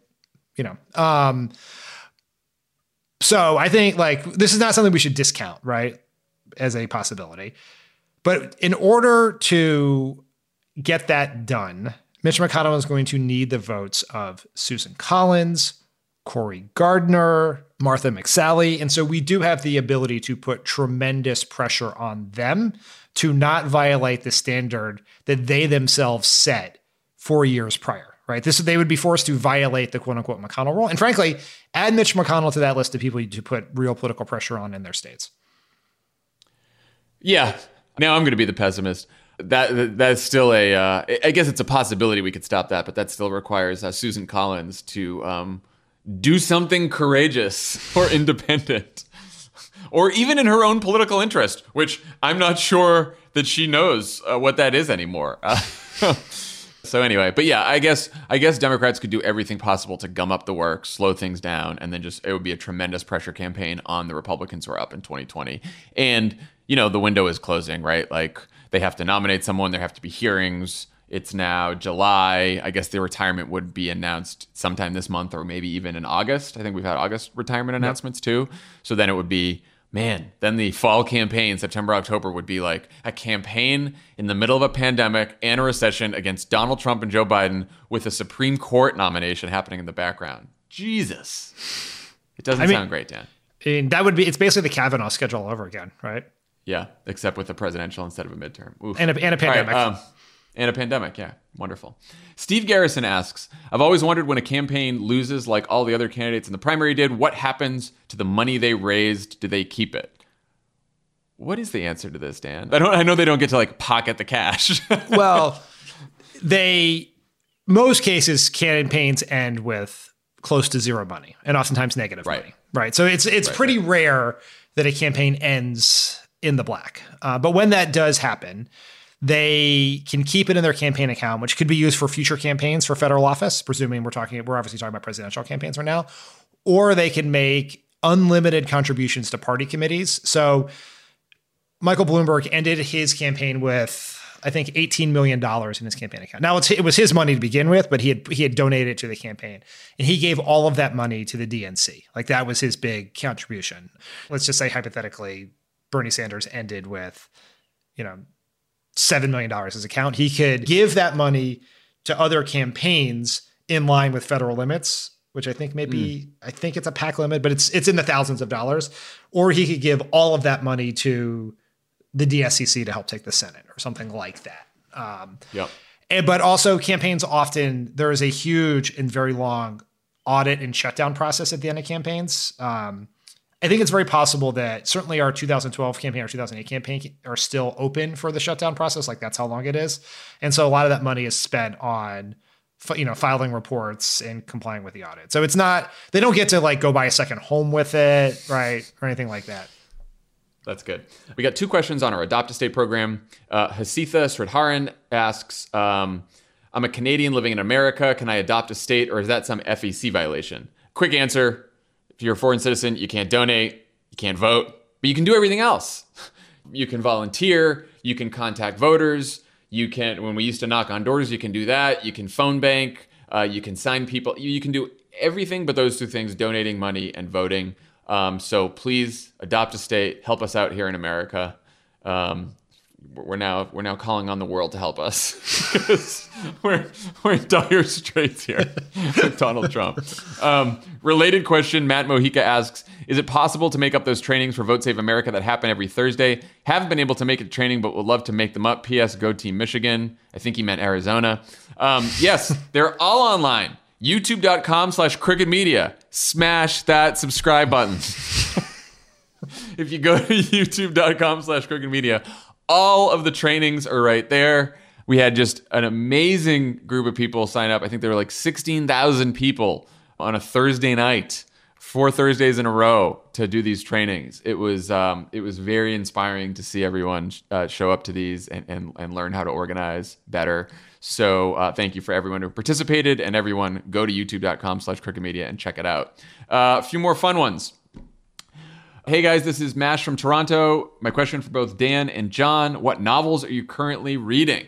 So I think this is not something we should discount, right, as a possibility. But in order to get that done, Mitch McConnell is going to need the votes of Susan Collins, Cory Gardner, Martha McSally. And so we do have the ability to put tremendous pressure on them to not violate the standard that they themselves set 4 years prior, right? They would be forced to violate the quote unquote McConnell rule. And frankly, add Mitch McConnell to that list of people to put real political pressure on in their states. Yeah. Now I'm going to be the pessimist. That's still I guess it's a possibility we could stop that, but that still requires Susan Collins to do something courageous or independent, or even in her own political interest, which I'm not sure that she knows what that is anymore. So anyway, but yeah, I guess Democrats could do everything possible to gum up the work, slow things down, and then it would be a tremendous pressure campaign on the Republicans who are up in 2020. And, the window is closing, right? Like, they have to nominate someone, there have to be hearings. It's now July. I guess the retirement would be announced sometime this month, or maybe even in August. I think we've had August retirement announcements too. So then it would be, then the fall campaign, September, October, would be like a campaign in the middle of a pandemic and a recession against Donald Trump and Joe Biden, with a Supreme Court nomination happening in the background. Jesus. It doesn't sound great, Dan. It's basically the Kavanaugh schedule all over again, right? Yeah, except with a presidential instead of a midterm. Oof. And a pandemic. Right, and a pandemic, yeah. Wonderful. Steve Garrison asks, I've always wondered, when a campaign loses like all the other candidates in the primary did, what happens to the money they raised? Do they keep it? What is the answer to this, Dan? I know they don't get to pocket the cash. Well, most cases, campaigns end with close to zero money, and oftentimes negative money. Right. So it's pretty rare that a campaign ends in the black. But when that does happen, they can keep it in their campaign account, which could be used for future campaigns for federal office, presuming we're obviously talking about presidential campaigns right now, or they can make unlimited contributions to party committees. So Michael Bloomberg ended his campaign with, I think, $18 million in his campaign account. Now, it was his money to begin with, but he had donated it to the campaign, and he gave all of that money to the DNC. That was his big contribution. Let's just say, hypothetically, Bernie Sanders ended with, $7 million in his account. He could give that money to other campaigns in line with federal limits, which I think I think it's a PAC limit, but it's in the thousands of dollars. Or he could give all of that money to the DSCC to help take the Senate or something like that. But also, campaigns often, there is a huge and very long audit and shutdown process at the end of campaigns. I think it's very possible that certainly our 2012 campaign, our 2008 campaign are still open for the shutdown process. That's how long it is. And so a lot of that money is spent on, filing reports and complying with the audit. So it's not, they don't get to go buy a second home with it, right? Or anything like that. That's good. We got two questions on our Adopt a State program. Hasitha Sridharan asks, I'm a Canadian living in America. Can I adopt a state, or is that some FEC violation? Quick answer. If you're a foreign citizen, you can't donate, you can't vote, but you can do everything else. You can volunteer, you can contact voters, when we used to knock on doors, you can do that. You can phone bank, you can sign people, you can do everything but those two things: donating money and voting. So please adopt a state, help us out here in America. We're now calling on the world to help us, because we're in dire straits here with Donald Trump. Related question, Matt Mojica asks, is it possible to make up those trainings for Vote Save America that happen every Thursday? Haven't been able to make a training, but would love to make them up. P.S. Go Team Michigan. I think he meant Arizona. Yes, they're all online. YouTube.com/crookedmedia. Smash that subscribe button. If you go to youtube.com/crookedmedia, all of the trainings are right there. We had just an amazing group of people sign up. I think there were 16,000 people on a Thursday night 4 Thursdays in a row to do these trainings. It was very inspiring to see everyone show up to these and learn how to organize better. So thank you for everyone who participated, and everyone go to youtube.com/crookedmedia and check it out. A few more fun ones. Hey guys, this is Mash from Toronto. My question for both Dan and John: what novels are you currently reading?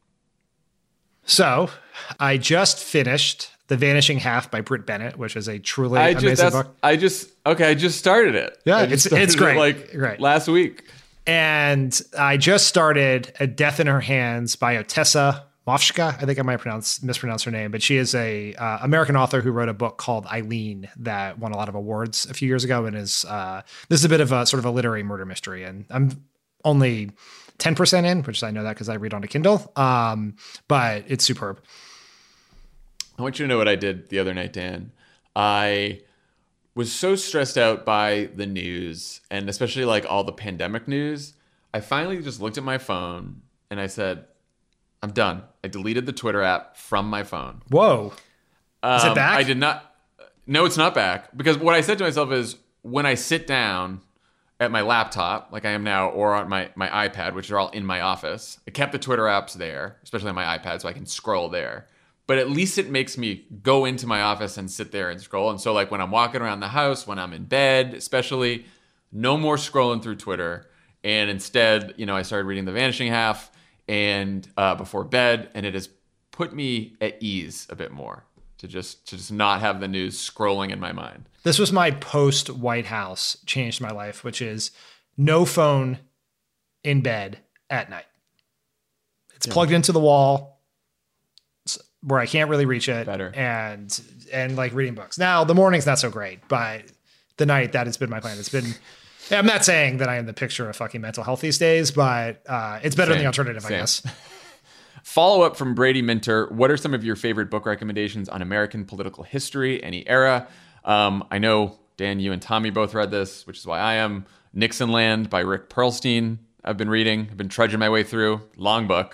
So I just finished The Vanishing Half by Britt Bennett, which is a truly amazing book. I just started it. Yeah, it's great. Great. Last week. And I just started A Death in Her Hands by Otessa Mofshka. I think I might mispronounce her name, but she is a American author who wrote a book called Eileen that won a lot of awards a few years ago, and is this is a bit of a sort of a literary murder mystery. And I'm only 10% in, which I know that because I read on a Kindle, but it's superb. I want you to know what I did the other night, Dan. I was so stressed out by the news, and especially like all the pandemic news. I finally just looked at my phone and I said, I'm done. I deleted the Twitter app from my phone. Whoa. Is it back? I did not. No, it's not back. Because what I said to myself is, when I sit down at my laptop, like I am now, or on my iPad, which are all in my office, I kept the Twitter apps there, especially on my iPad, so I can scroll there. But at least it makes me go into my office and sit there and scroll. And so like when I'm walking around the house, when I'm in bed, especially, no more scrolling through Twitter. And instead, I started reading The Vanishing Half and before bed, and it has put me at ease a bit more to just not have the news scrolling in my mind. This was my post White House changed my life, which is no phone in bed at night. It's plugged into the wall where I can't really reach it. Better. And like reading books. Now the morning's not so great, but the night, that has been my plan. I'm not saying that I am the picture of fucking mental health these days, but it's better than the alternative, I guess. Follow up from Brady Minter. What are some of your favorite book recommendations on American political history, any era? I know, Dan, you and Tommy both read this, which is why I am. Nixonland by Rick Perlstein. I've been trudging my way through. Long book.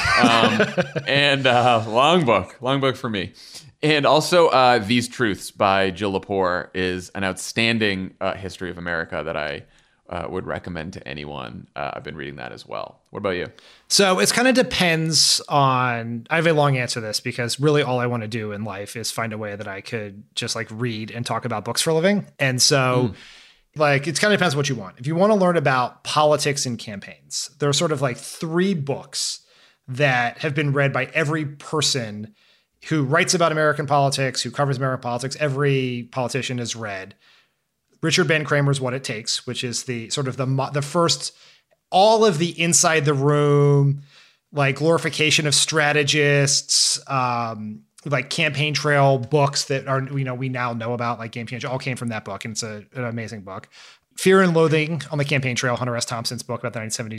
Long book for me. And also These Truths by Jill Lepore is an outstanding history of America that I would recommend to anyone. I've been reading that as well. What about you? So it kind of depends on, I have a long answer to this because really all I want to do in life is find a way that I could just like read and talk about books for a living. And so like, it kind of depends on what you want. If you want to learn about politics and campaigns, there are sort of like 3 books that have been read by every person who writes about American politics, who covers American politics. Every politician has read Richard Ben Kramer's What It Takes, which is the sort of the first, all of the inside the room, like glorification of strategists, like campaign trail books that are, we now know about, like Game Changer, all came from that book. And it's an amazing book. Fear and Loathing on the Campaign Trail, Hunter S. Thompson's book about the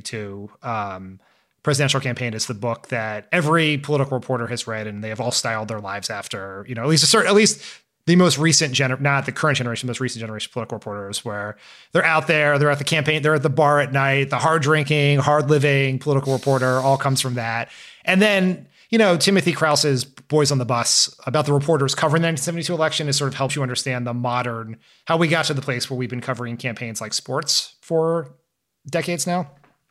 1972 presidential campaign, is the book that every political reporter has read, and they have all styled their lives after, at least the most recent not the current generation, most recent generation of political reporters, where they're out there, they're at the campaign, they're at the bar at night, the hard drinking, hard living political reporter all comes from that. And then, Timothy Krause's Boys on the Bus about the reporters covering the 1972 election is sort of helps you understand how we got to the place where we've been covering campaigns like sports for decades now.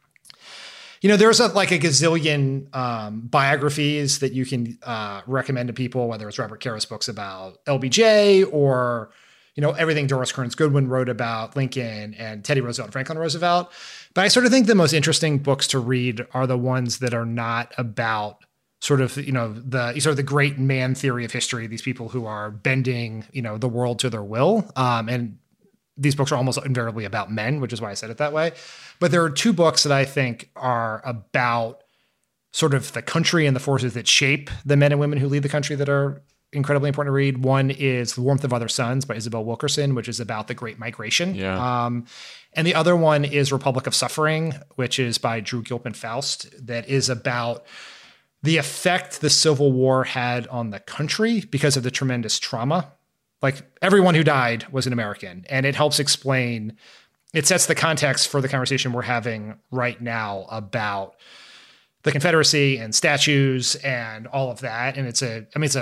There's a gazillion biographies that you can recommend to people, whether it's Robert Cara's books about LBJ or, everything Doris Kearns Goodwin wrote about Lincoln and Teddy Roosevelt and Franklin Roosevelt. But I sort of think the most interesting books to read are the ones that are not about sort of, the great man theory of history, these people who are bending, the world to their will. And these books are almost invariably about men, which is why I said it that way. But there are 2 books that I think are about sort of the country and the forces that shape the men and women who lead the country that are incredibly important to read. One is The Warmth of Other Suns by Isabel Wilkerson, which is about the Great Migration. Yeah. And the other one is Republic of Suffering, which is by Drew Gilpin Faust, that is about the effect the Civil War had on the country because of the tremendous trauma. Like, everyone who died was an American, and it helps explain, it sets the context for the conversation we're having right now about the Confederacy and statues and all of that. And it's a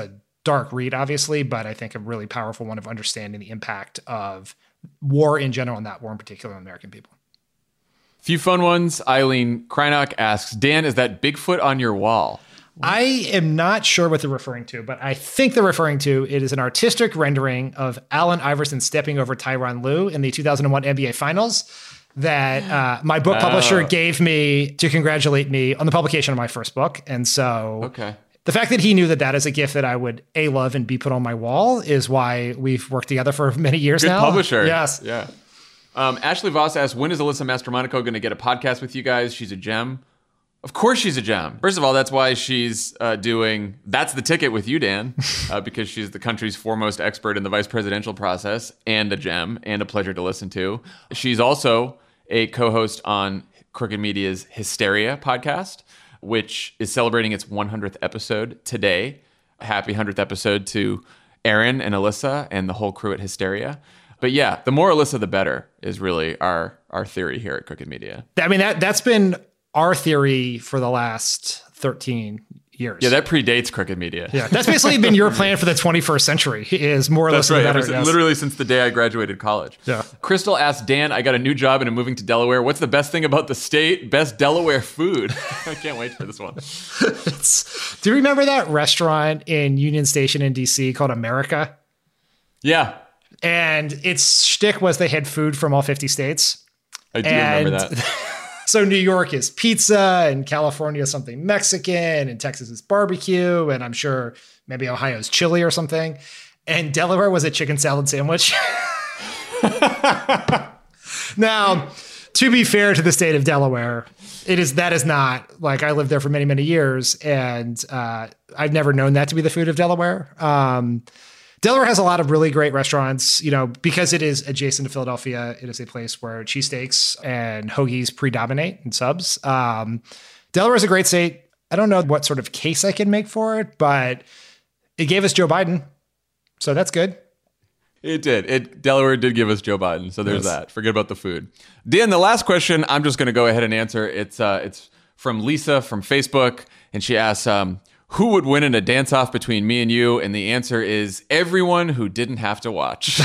dark read, obviously, but I think a really powerful one of understanding the impact of war in general and that war in particular on American people. Few fun ones. Eileen Krynock asks, Dan, is that Bigfoot on your wall? I am not sure what they're referring to, but I think they're referring to it is an artistic rendering of Allen Iverson stepping over Tyronn Lue in the 2001 NBA Finals that my book publisher gave me to congratulate me on the publication of my first book. And so the fact that he knew that that is a gift that I would A, love and B, put on my wall is why we've worked together for many years now. Good publisher. Yes. Yeah. Ashley Voss asks, when is Alyssa Mastromonaco going to get a podcast with you guys? She's a gem. Of course she's a gem. First of all, that's why she's doing That's the Ticket with you, Dan, because she's the country's foremost expert in the vice presidential process and a gem and a pleasure to listen to. She's also a co-host on Crooked Media's Hysteria podcast, which is celebrating its 100th episode today. Happy 100th episode to Aaron and Alyssa and the whole crew at Hysteria. But yeah, the more Alyssa, the better is really our theory here at Crooked Media. I mean, that's been our theory for the last 13 years. Yeah, that predates Crooked Media. Yeah, that's basically been your plan for the 21st century is more or less the better. Yes. Literally since the day I graduated college. Yeah. Crystal asked, Dan, I got a new job and I'm moving to Delaware. What's the best thing about the state? Best Delaware food. I can't wait for this one. Do you remember that restaurant in Union Station in DC called America? Yeah. And its shtick was they had food from all 50 states. I do remember that. So New York is pizza, and California is something Mexican, and Texas is barbecue, and I'm sure maybe Ohio's chili or something. And Delaware was a chicken salad sandwich. Now, to be fair to the state of Delaware, that is not, like, I lived there for many, many years, and I've never known that to be the food of Delaware. Delaware has a lot of really great restaurants, because it is adjacent to Philadelphia. It is a place where cheesesteaks and hoagies predominate and subs. Delaware is a great state. I don't know what sort of case I can make for it, but it gave us Joe Biden. So that's good. It did. Delaware did give us Joe Biden. So there's that. Forget about the food. Dan, the last question, I'm just going to go ahead and answer. It's from Lisa from Facebook. And she asks, who would win in a dance-off between me and you? And the answer is everyone who didn't have to watch.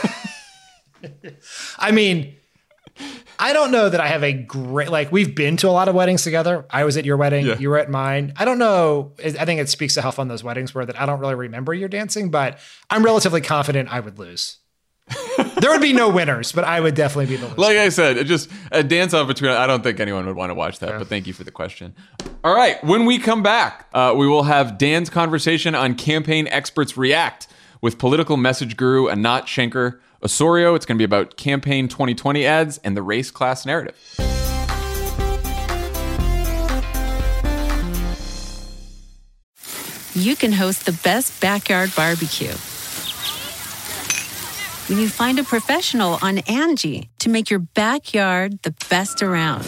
I mean, I don't know that I have a great, we've been to a lot of weddings together. I was at your wedding. Yeah. You were at mine. I don't know. I think it speaks to how fun those weddings were that I don't really remember your dancing, but I'm relatively confident I would lose. There would be no winners, but I would definitely be the loser. Like I said, it just a dance-off between, I don't think anyone would want to watch that, but thank you for the question. All right, when we come back, we will have Dan's conversation on Campaign Experts React with political message guru Anat Shenker-Osorio. It's going to be about campaign 2020 ads and the race class narrative. You can host the best backyard barbecue when you find a professional on Angie to make your backyard the best around.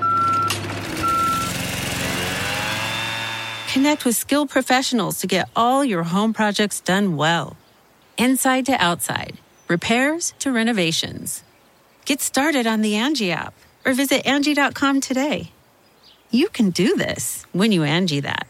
Connect with skilled professionals to get all your home projects done well. Inside to outside, repairs to renovations. Get started on the Angie app or visit Angie.com today. You can do this when you Angie that.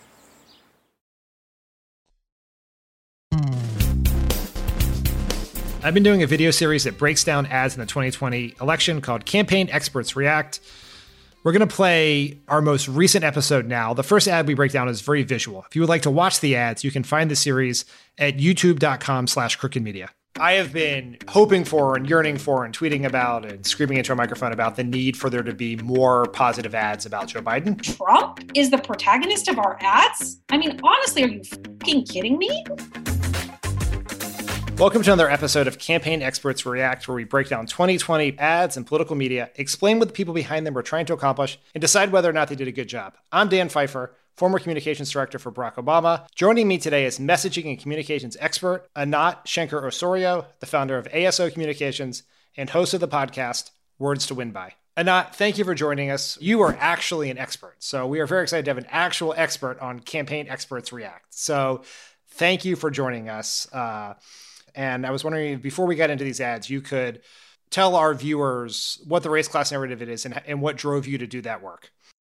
I've been doing a video series that breaks down ads in the 2020 election called Campaign Experts React. We're going to play our most recent episode now. The first ad we break down is very visual. If you would like to watch the ads, you can find the series at youtube.com/crookedmedia. I have been hoping for and yearning for and tweeting about and screaming into a microphone about the need for there to be more positive ads about Joe Biden. Trump is the protagonist of our ads? I mean, honestly, are you fucking kidding me? Welcome to another episode of Campaign Experts React, where we break down 2020 ads and political media, explain what the people behind them were trying to accomplish, and decide whether or not they did a good job. I'm Dan Pfeiffer, former communications director for Barack Obama. Joining me today is messaging and communications expert Anat Shenker-Osorio, the founder of ASO Communications and host of the podcast Words to Win By. Anat, thank you for joining us. You are actually an expert, so we are very excited to have an actual expert on Campaign Experts React. So thank you for joining us. And I was wondering, before we got into these ads, you could tell our viewers what the race class narrative it is and what drove you to do that work.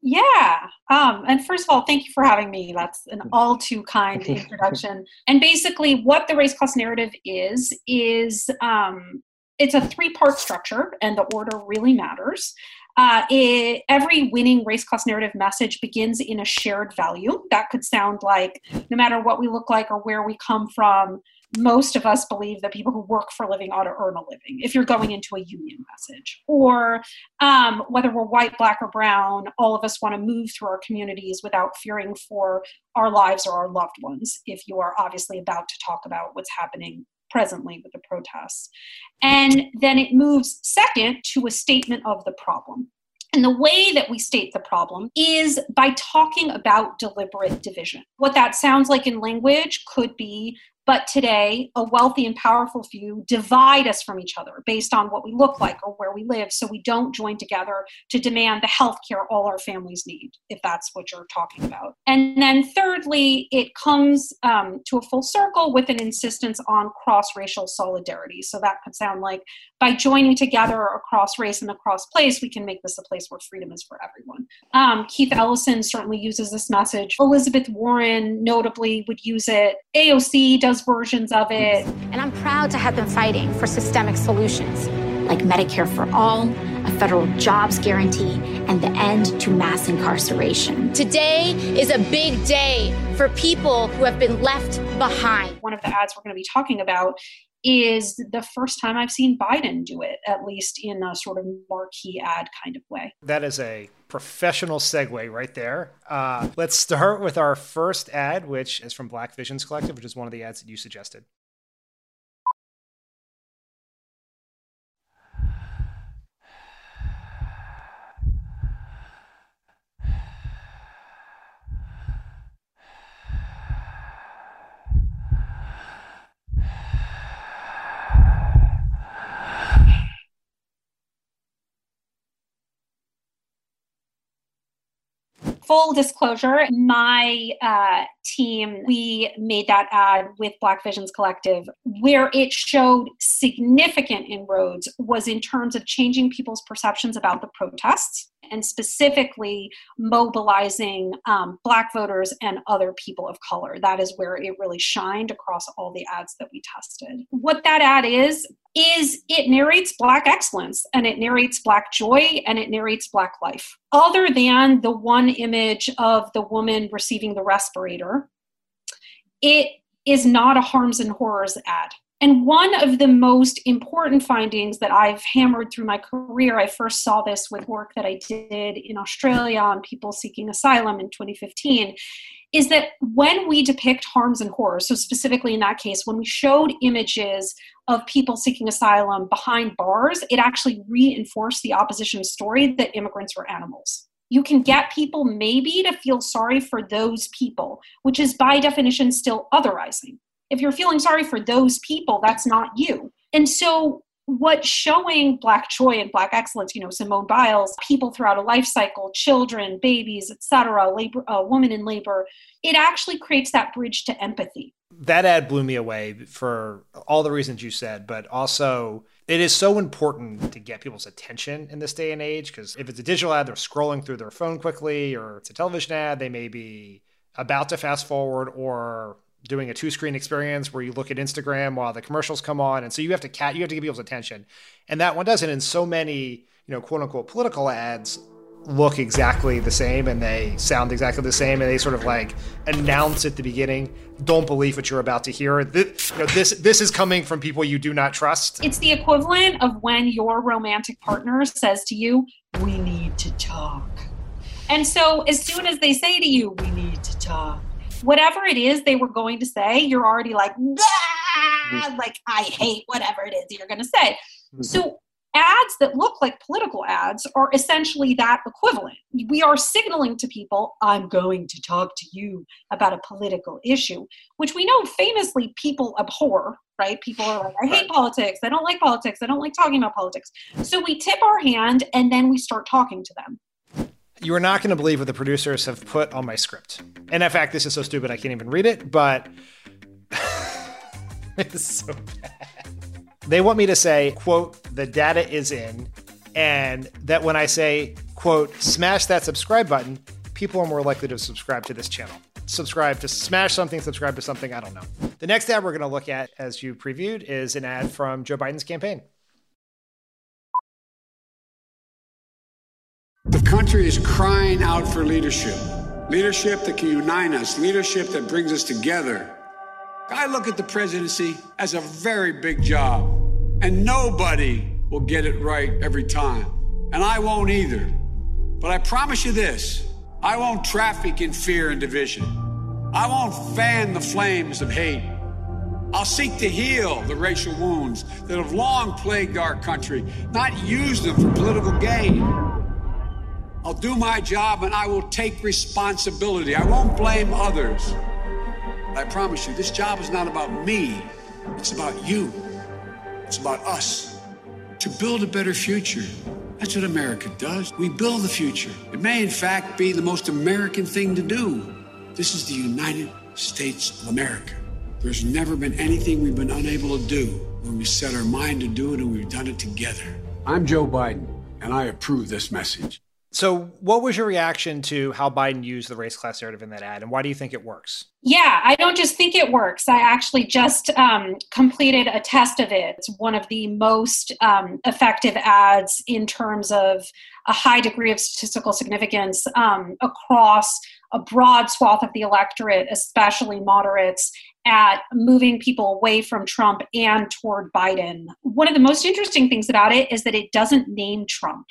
Yeah. And first of all, thank you for having me. That's an all too kind introduction. And basically what the race cost narrative is it's a 3-part structure, and the order really matters. Every winning race cost narrative message begins in a shared value. That could sound like no matter what we look like or where we come from, most of us believe that people who work for a living ought to earn a living, if you're going into a union message. Or whether we're white, black, or brown, all of us want to move through our communities without fearing for our lives or our loved ones, if you are obviously about to talk about what's happening presently with the protests. And then it moves second to a statement of the problem. And the way that we state the problem is by talking about deliberate division. What that sounds like in language could be, but today, a wealthy and powerful few divide us from each other based on what we look like or where we live, so we don't join together to demand the health care all our families need, if that's what you're talking about. And then thirdly, it comes to a full circle with an insistence on cross-racial solidarity. So that could sound like, by joining together across race and across place, we can make this a place where freedom is for everyone. Keith Ellison certainly uses this message. Elizabeth Warren notably would use it. AOC does versions of it. And I'm proud to have been fighting for systemic solutions like Medicare for all, a federal jobs guarantee, and the end to mass incarceration. Today is a big day for people who have been left behind. One of the ads we're going to be talking about is the first time I've seen Biden do it, at least in a sort of marquee ad kind of way. That is a professional segue right there. Let's start with our first ad, which is from Black Visions Collective, which is one of the ads that you suggested. Full disclosure, my team, we made that ad with Black Visions Collective. Where it showed significant inroads was in terms of changing people's perceptions about the protests, and specifically mobilizing Black voters and other people of color. That is where it really shined across all the ads that we tested. What that ad is it narrates Black excellence, and it narrates Black joy, and it narrates Black life. Other than the one image of the woman receiving the respirator, it is not a harms and horrors ad. And one of the most important findings that I've hammered through my career, I first saw this with work that I did in Australia on people seeking asylum in 2015, is that when we depict harms and horrors, so specifically in that case, when we showed images of people seeking asylum behind bars, it actually reinforced the opposition's story that immigrants were animals. You can get people maybe to feel sorry for those people, which is by definition still otherizing. If you're feeling sorry for those people, that's not you. And so what showing Black joy and Black excellence, Simone Biles, people throughout a life cycle, children, babies, etc., women in labor, it actually creates that bridge to empathy. That ad blew me away for all the reasons you said, but also it is so important to get people's attention in this day and age, because if it's a digital ad, they're scrolling through their phone quickly, or it's a television ad, they may be about to fast forward or doing a 2-screen experience where you look at Instagram while the commercials come on. And so you have to get people's attention. And that one doesn't. And so many, quote unquote, political ads look exactly the same, and they sound exactly the same. And they sort of like announce at the beginning, don't believe what you're about to hear. This is coming from people you do not trust. It's the equivalent of when your romantic partner says to you, we need to talk. And so as soon as they say to you, we need to talk, whatever it is they were going to say, you're already like, like, I hate whatever it is you're going to say. So ads that look like political ads are essentially that equivalent. We are signaling to people, I'm going to talk to you about a political issue, which we know famously people abhor, right? People are like, I hate politics. I don't like politics. I don't like talking about politics. So we tip our hand and then we start talking to them. You are not going to believe what the producers have put on my script. And in fact, this is so stupid I can't even read it, but it's so bad. They want me to say, quote, the data is in, And that when I say, quote, smash that subscribe button, people are more likely to subscribe to this channel. Subscribe to smash something, subscribe to something, I don't know. The next ad we're going to look at, as you previewed, is an ad from Joe Biden's campaign. The country is crying out for leadership. Leadership that can unite us, leadership that brings us together. I look at the presidency as a very big job, and nobody will get it right every time. And I won't either. But I promise you this, I won't traffic in fear and division. I won't fan the flames of hate. I'll seek to heal the racial wounds that have long plagued our country, not use them for political gain. I'll do my job and I will take responsibility. I won't blame others. I promise you, this job is not about me. It's about you. It's about us. To build a better future. That's what America does. We build the future. It may, in fact, be the most American thing to do. This is the United States of America. There's never been anything we've been unable to do when we set our mind to do it, and we've done it together. I'm Joe Biden, and I approve this message. So what was your reaction to how Biden used the race class narrative in that ad, and why do you think it works? Yeah, I don't just think it works. I actually just completed a test of it. It's one of the most effective ads in terms of a high degree of statistical significance across a broad swath of the electorate, especially moderates, at moving people away from Trump and toward Biden. One of the most interesting things about it is that it doesn't name Trump.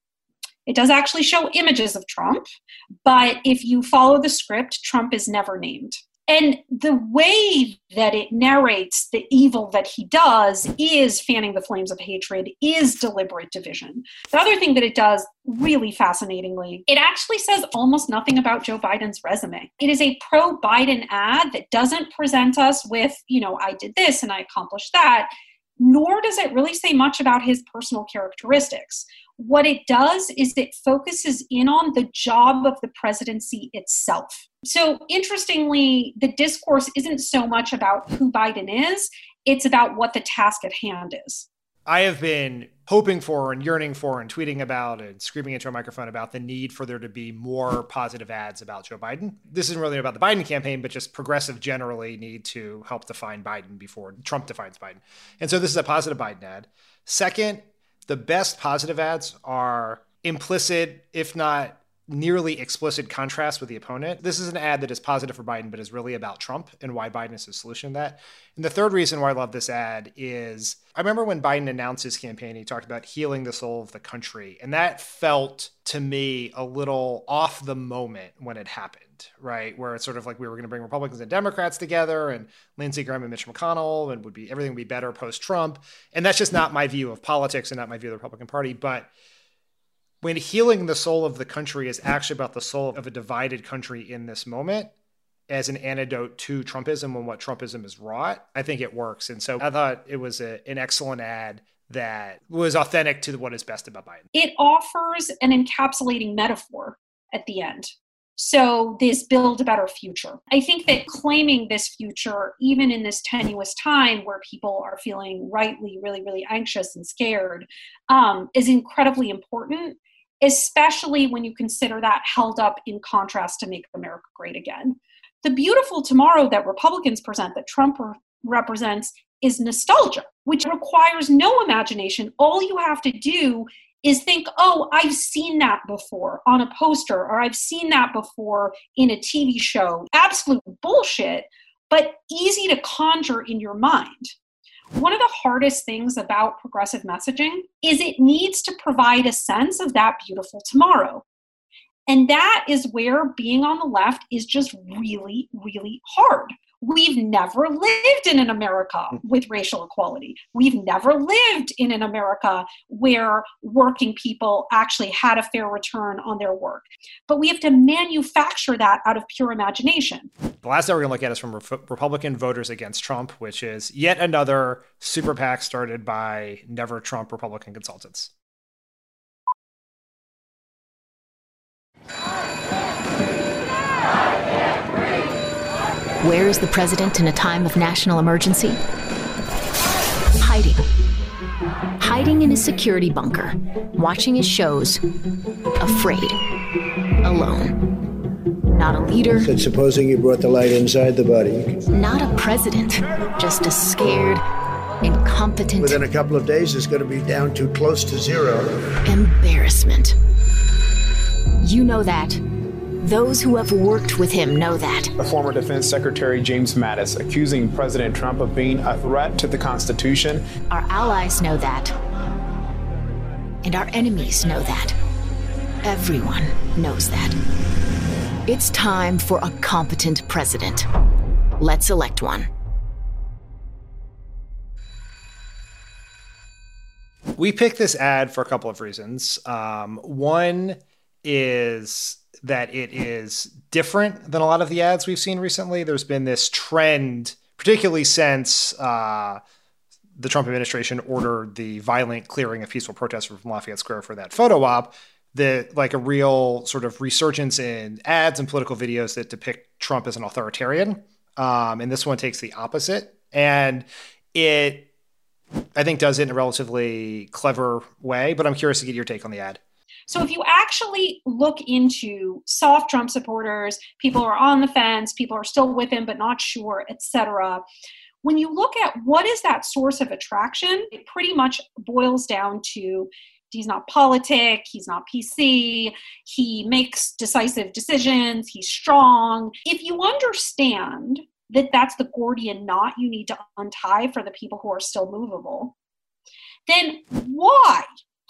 It does actually show images of Trump, but if you follow the script, Trump is never named. And the way that it narrates the evil that he does is fanning the flames of hatred, is deliberate division. The other thing that it does really fascinatingly, it actually says almost nothing about Joe Biden's resume. It is a pro-Biden ad that doesn't present us with, I did this and I accomplished that, nor does it really say much about his personal characteristics. What it does is it focuses in on the job of the presidency itself. So interestingly, the discourse isn't so much about who Biden is, it's about what the task at hand is. I have been hoping for and yearning for and tweeting about and screaming into a microphone about the need for there to be more positive ads about Joe Biden. This isn't really about the Biden campaign, but just progressive generally need to help define Biden before Trump defines Biden. And so this is a positive Biden ad. Second, the best positive ads are implicit, if not nearly explicit contrast with the opponent. This is an ad that is positive for Biden, but is really about Trump and why Biden is the solution to that. And the third reason why I love this ad is I remember when Biden announced his campaign, he talked about healing the soul of the country. And that felt to me a little off the moment when it happened, right? Where it's sort of like we were going to bring Republicans and Democrats together and Lindsey Graham and Mitch McConnell and everything would be better post-Trump. And that's just not my view of politics and not my view of the Republican Party. But when healing the soul of the country is actually about the soul of a divided country in this moment as an antidote to Trumpism and what Trumpism has wrought, I think it works. And so I thought it was an excellent ad that was authentic to what is best about Biden. It offers an encapsulating metaphor at the end. So this build a better future. I think that claiming this future, even in this tenuous time where people are feeling rightly really, really anxious and scared, is incredibly important, especially when you consider that held up in contrast to Make America Great Again. The beautiful tomorrow that Republicans present, that Trump represents, is nostalgia, which requires no imagination. All you have to do is think, oh, I've seen that before on a poster, or I've seen that before in a TV show. Absolute bullshit, but easy to conjure in your mind. One of the hardest things about progressive messaging is it needs to provide a sense of that beautiful tomorrow. And that is where being on the left is just really, really hard. We've never lived in an America with racial equality. We've never lived in an America where working people actually had a fair return on their work. But we have to manufacture that out of pure imagination. The last that we're going to look at is from Republican Voters Against Trump, which is yet another super PAC started by Never Trump Republican consultants. Where is the president in a time of national emergency? Hiding. hiding in his security bunker, watching his shows, afraid, alone. Not a leader. Said supposing you brought the light inside the body. Not a president, just a scared, incompetent. Within a couple of days, it's going to be down to close to zero. Embarrassment. You know that. Those who have worked with him know that. The former Defense Secretary James Mattis accusing President Trump of being a threat to the Constitution. Our allies know that. And our enemies know that. Everyone knows that. It's time for a competent president. Let's elect one. We picked this ad for a couple of reasons. One is that it is different than a lot of the ads we've seen recently. There's been this trend, particularly since the Trump administration ordered the violent clearing of peaceful protesters from Lafayette Square for that photo op, that like a real sort of resurgence in ads and political videos that depict Trump as an authoritarian. And this one takes the opposite. And it, I think, does it in a relatively clever way, but I'm curious to get your take on the ad. So if you actually look into soft Trump supporters, people who are on the fence, people who are still with him but not sure, etc., when you look at what is that source of attraction, it pretty much boils down to he's not politic, he's not PC, he makes decisive decisions, he's strong. If you understand that that's the Gordian knot you need to untie for the people who are still movable, then why?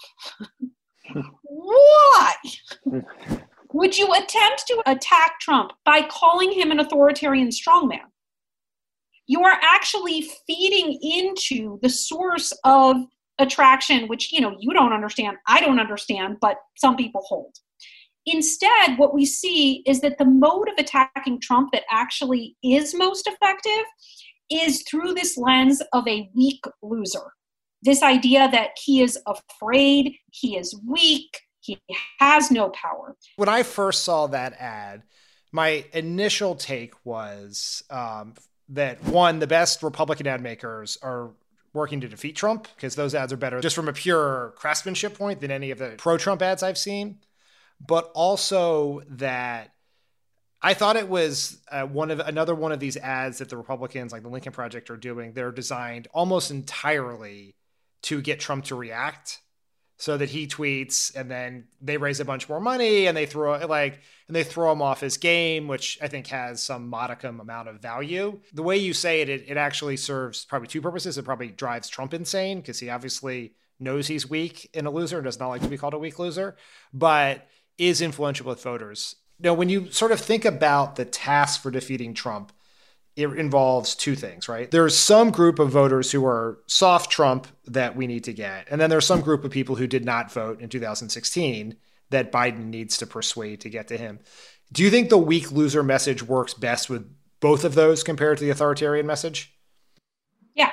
Why would you attempt to attack Trump by calling him an authoritarian strongman? You are actually feeding into the source of attraction, which, you don't understand, I don't understand, but some people hold. Instead, what we see is that the mode of attacking Trump that actually is most effective is through this lens of a weak loser. This idea that he is afraid, he is weak, he has no power. When I first saw that ad, my initial take was that, one, the best Republican ad makers are working to defeat Trump, because those ads are better just from a pure craftsmanship point than any of the pro-Trump ads I've seen. But also that I thought it was another one of these ads that the Republicans, like the Lincoln Project, are doing. They're designed almost entirely to get Trump to react, so that he tweets and then they raise a bunch more money and they throw him off his game, which I think has some modicum amount of value. The way you say it actually serves probably two purposes. It probably drives Trump insane, because he obviously knows he's weak and a loser and does not like to be called a weak loser, but is influential with voters. Now, when you sort of think about the task for defeating Trump, it involves two things, right? There's some group of voters who are soft Trump that we need to get. And then there's some group of people who did not vote in 2016 that Biden needs to persuade to get to him. Do you think the weak loser message works best with both of those compared to the authoritarian message? Yeah.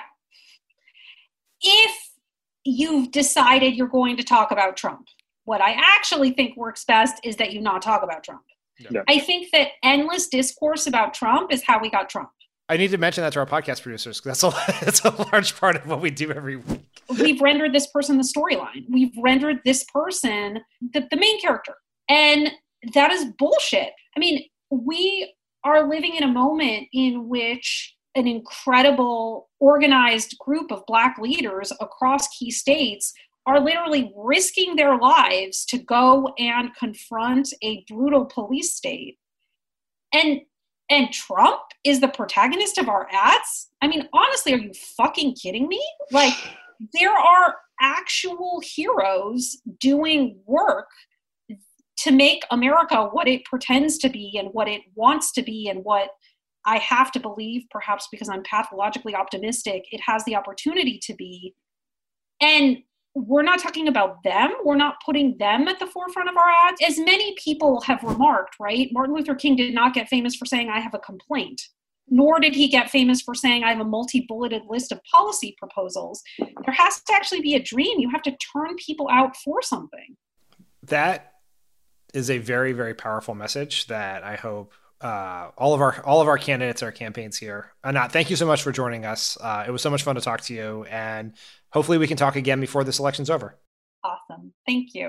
If you've decided you're going to talk about Trump, what I actually think works best is that you not talk about Trump. Yeah. I think that endless discourse about Trump is how we got Trump. I need to mention that to our podcast producers, because that's a large part of what we do every week. We've rendered this person the storyline. We've rendered this person the main character. And that is bullshit. I mean, we are living in a moment in which an incredible organized group of Black leaders across key states are literally risking their lives to go and confront a brutal police state. And Trump is the protagonist of our ads? I mean, honestly, are you fucking kidding me? Like, there are actual heroes doing work to make America what it pretends to be and what it wants to be, and what I have to believe, perhaps because I'm pathologically optimistic, it has the opportunity to be. And we're not talking about them. We're not putting them at the forefront of our ads. As many people have remarked, right? Martin Luther King did not get famous for saying, I have a complaint, nor did he get famous for saying, I have a multi-bulleted list of policy proposals. There has to actually be a dream. You have to turn people out for something. That is a very, very powerful message that I hope all of our candidates, our campaigns here. Anat, thank you so much for joining us. It was so much fun to talk to you, and hopefully we can talk again before this election's over. Awesome. Thank you.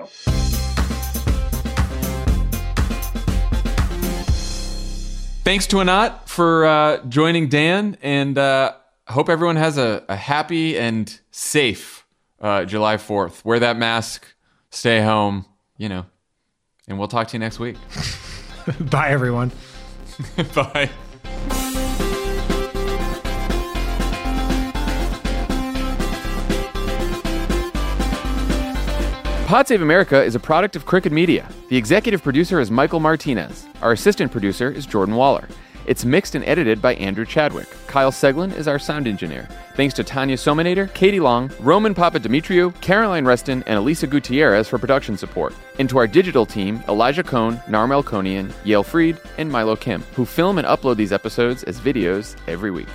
Thanks to Anat for joining Dan, and hope everyone has a happy and safe July 4th. Wear that mask, stay home, and we'll talk to you next week. Bye, everyone. Bye. Pod Save America is a product of Crooked Media. The executive producer is Michael Martinez. Our assistant producer is Jordan Waller. It's mixed and edited by Andrew Chadwick. Kyle Seglin is our sound engineer. Thanks to Tanya Sominator, Katie Long, Roman Papadimitriou, Caroline Reston, and Elisa Gutierrez for production support. And to our digital team, Elijah Cohn, Nar Melkonian, Yale Freed, and Milo Kim, who film and upload these episodes as videos every week.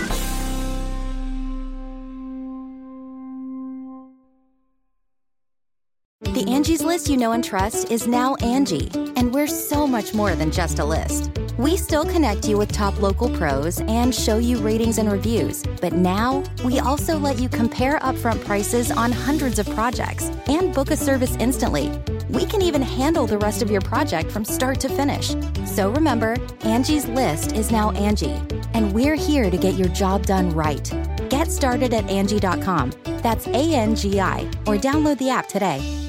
The Angie's List you know and trust is now Angie, and we're so much more than just a list. We still connect you with top local pros and show you ratings and reviews, but now we also let you compare upfront prices on hundreds of projects and book a service instantly. We can even handle the rest of your project from start to finish. So remember, Angie's List is now Angie, and we're here to get your job done right. Get started at Angie.com. That's ANGI, or download the app today.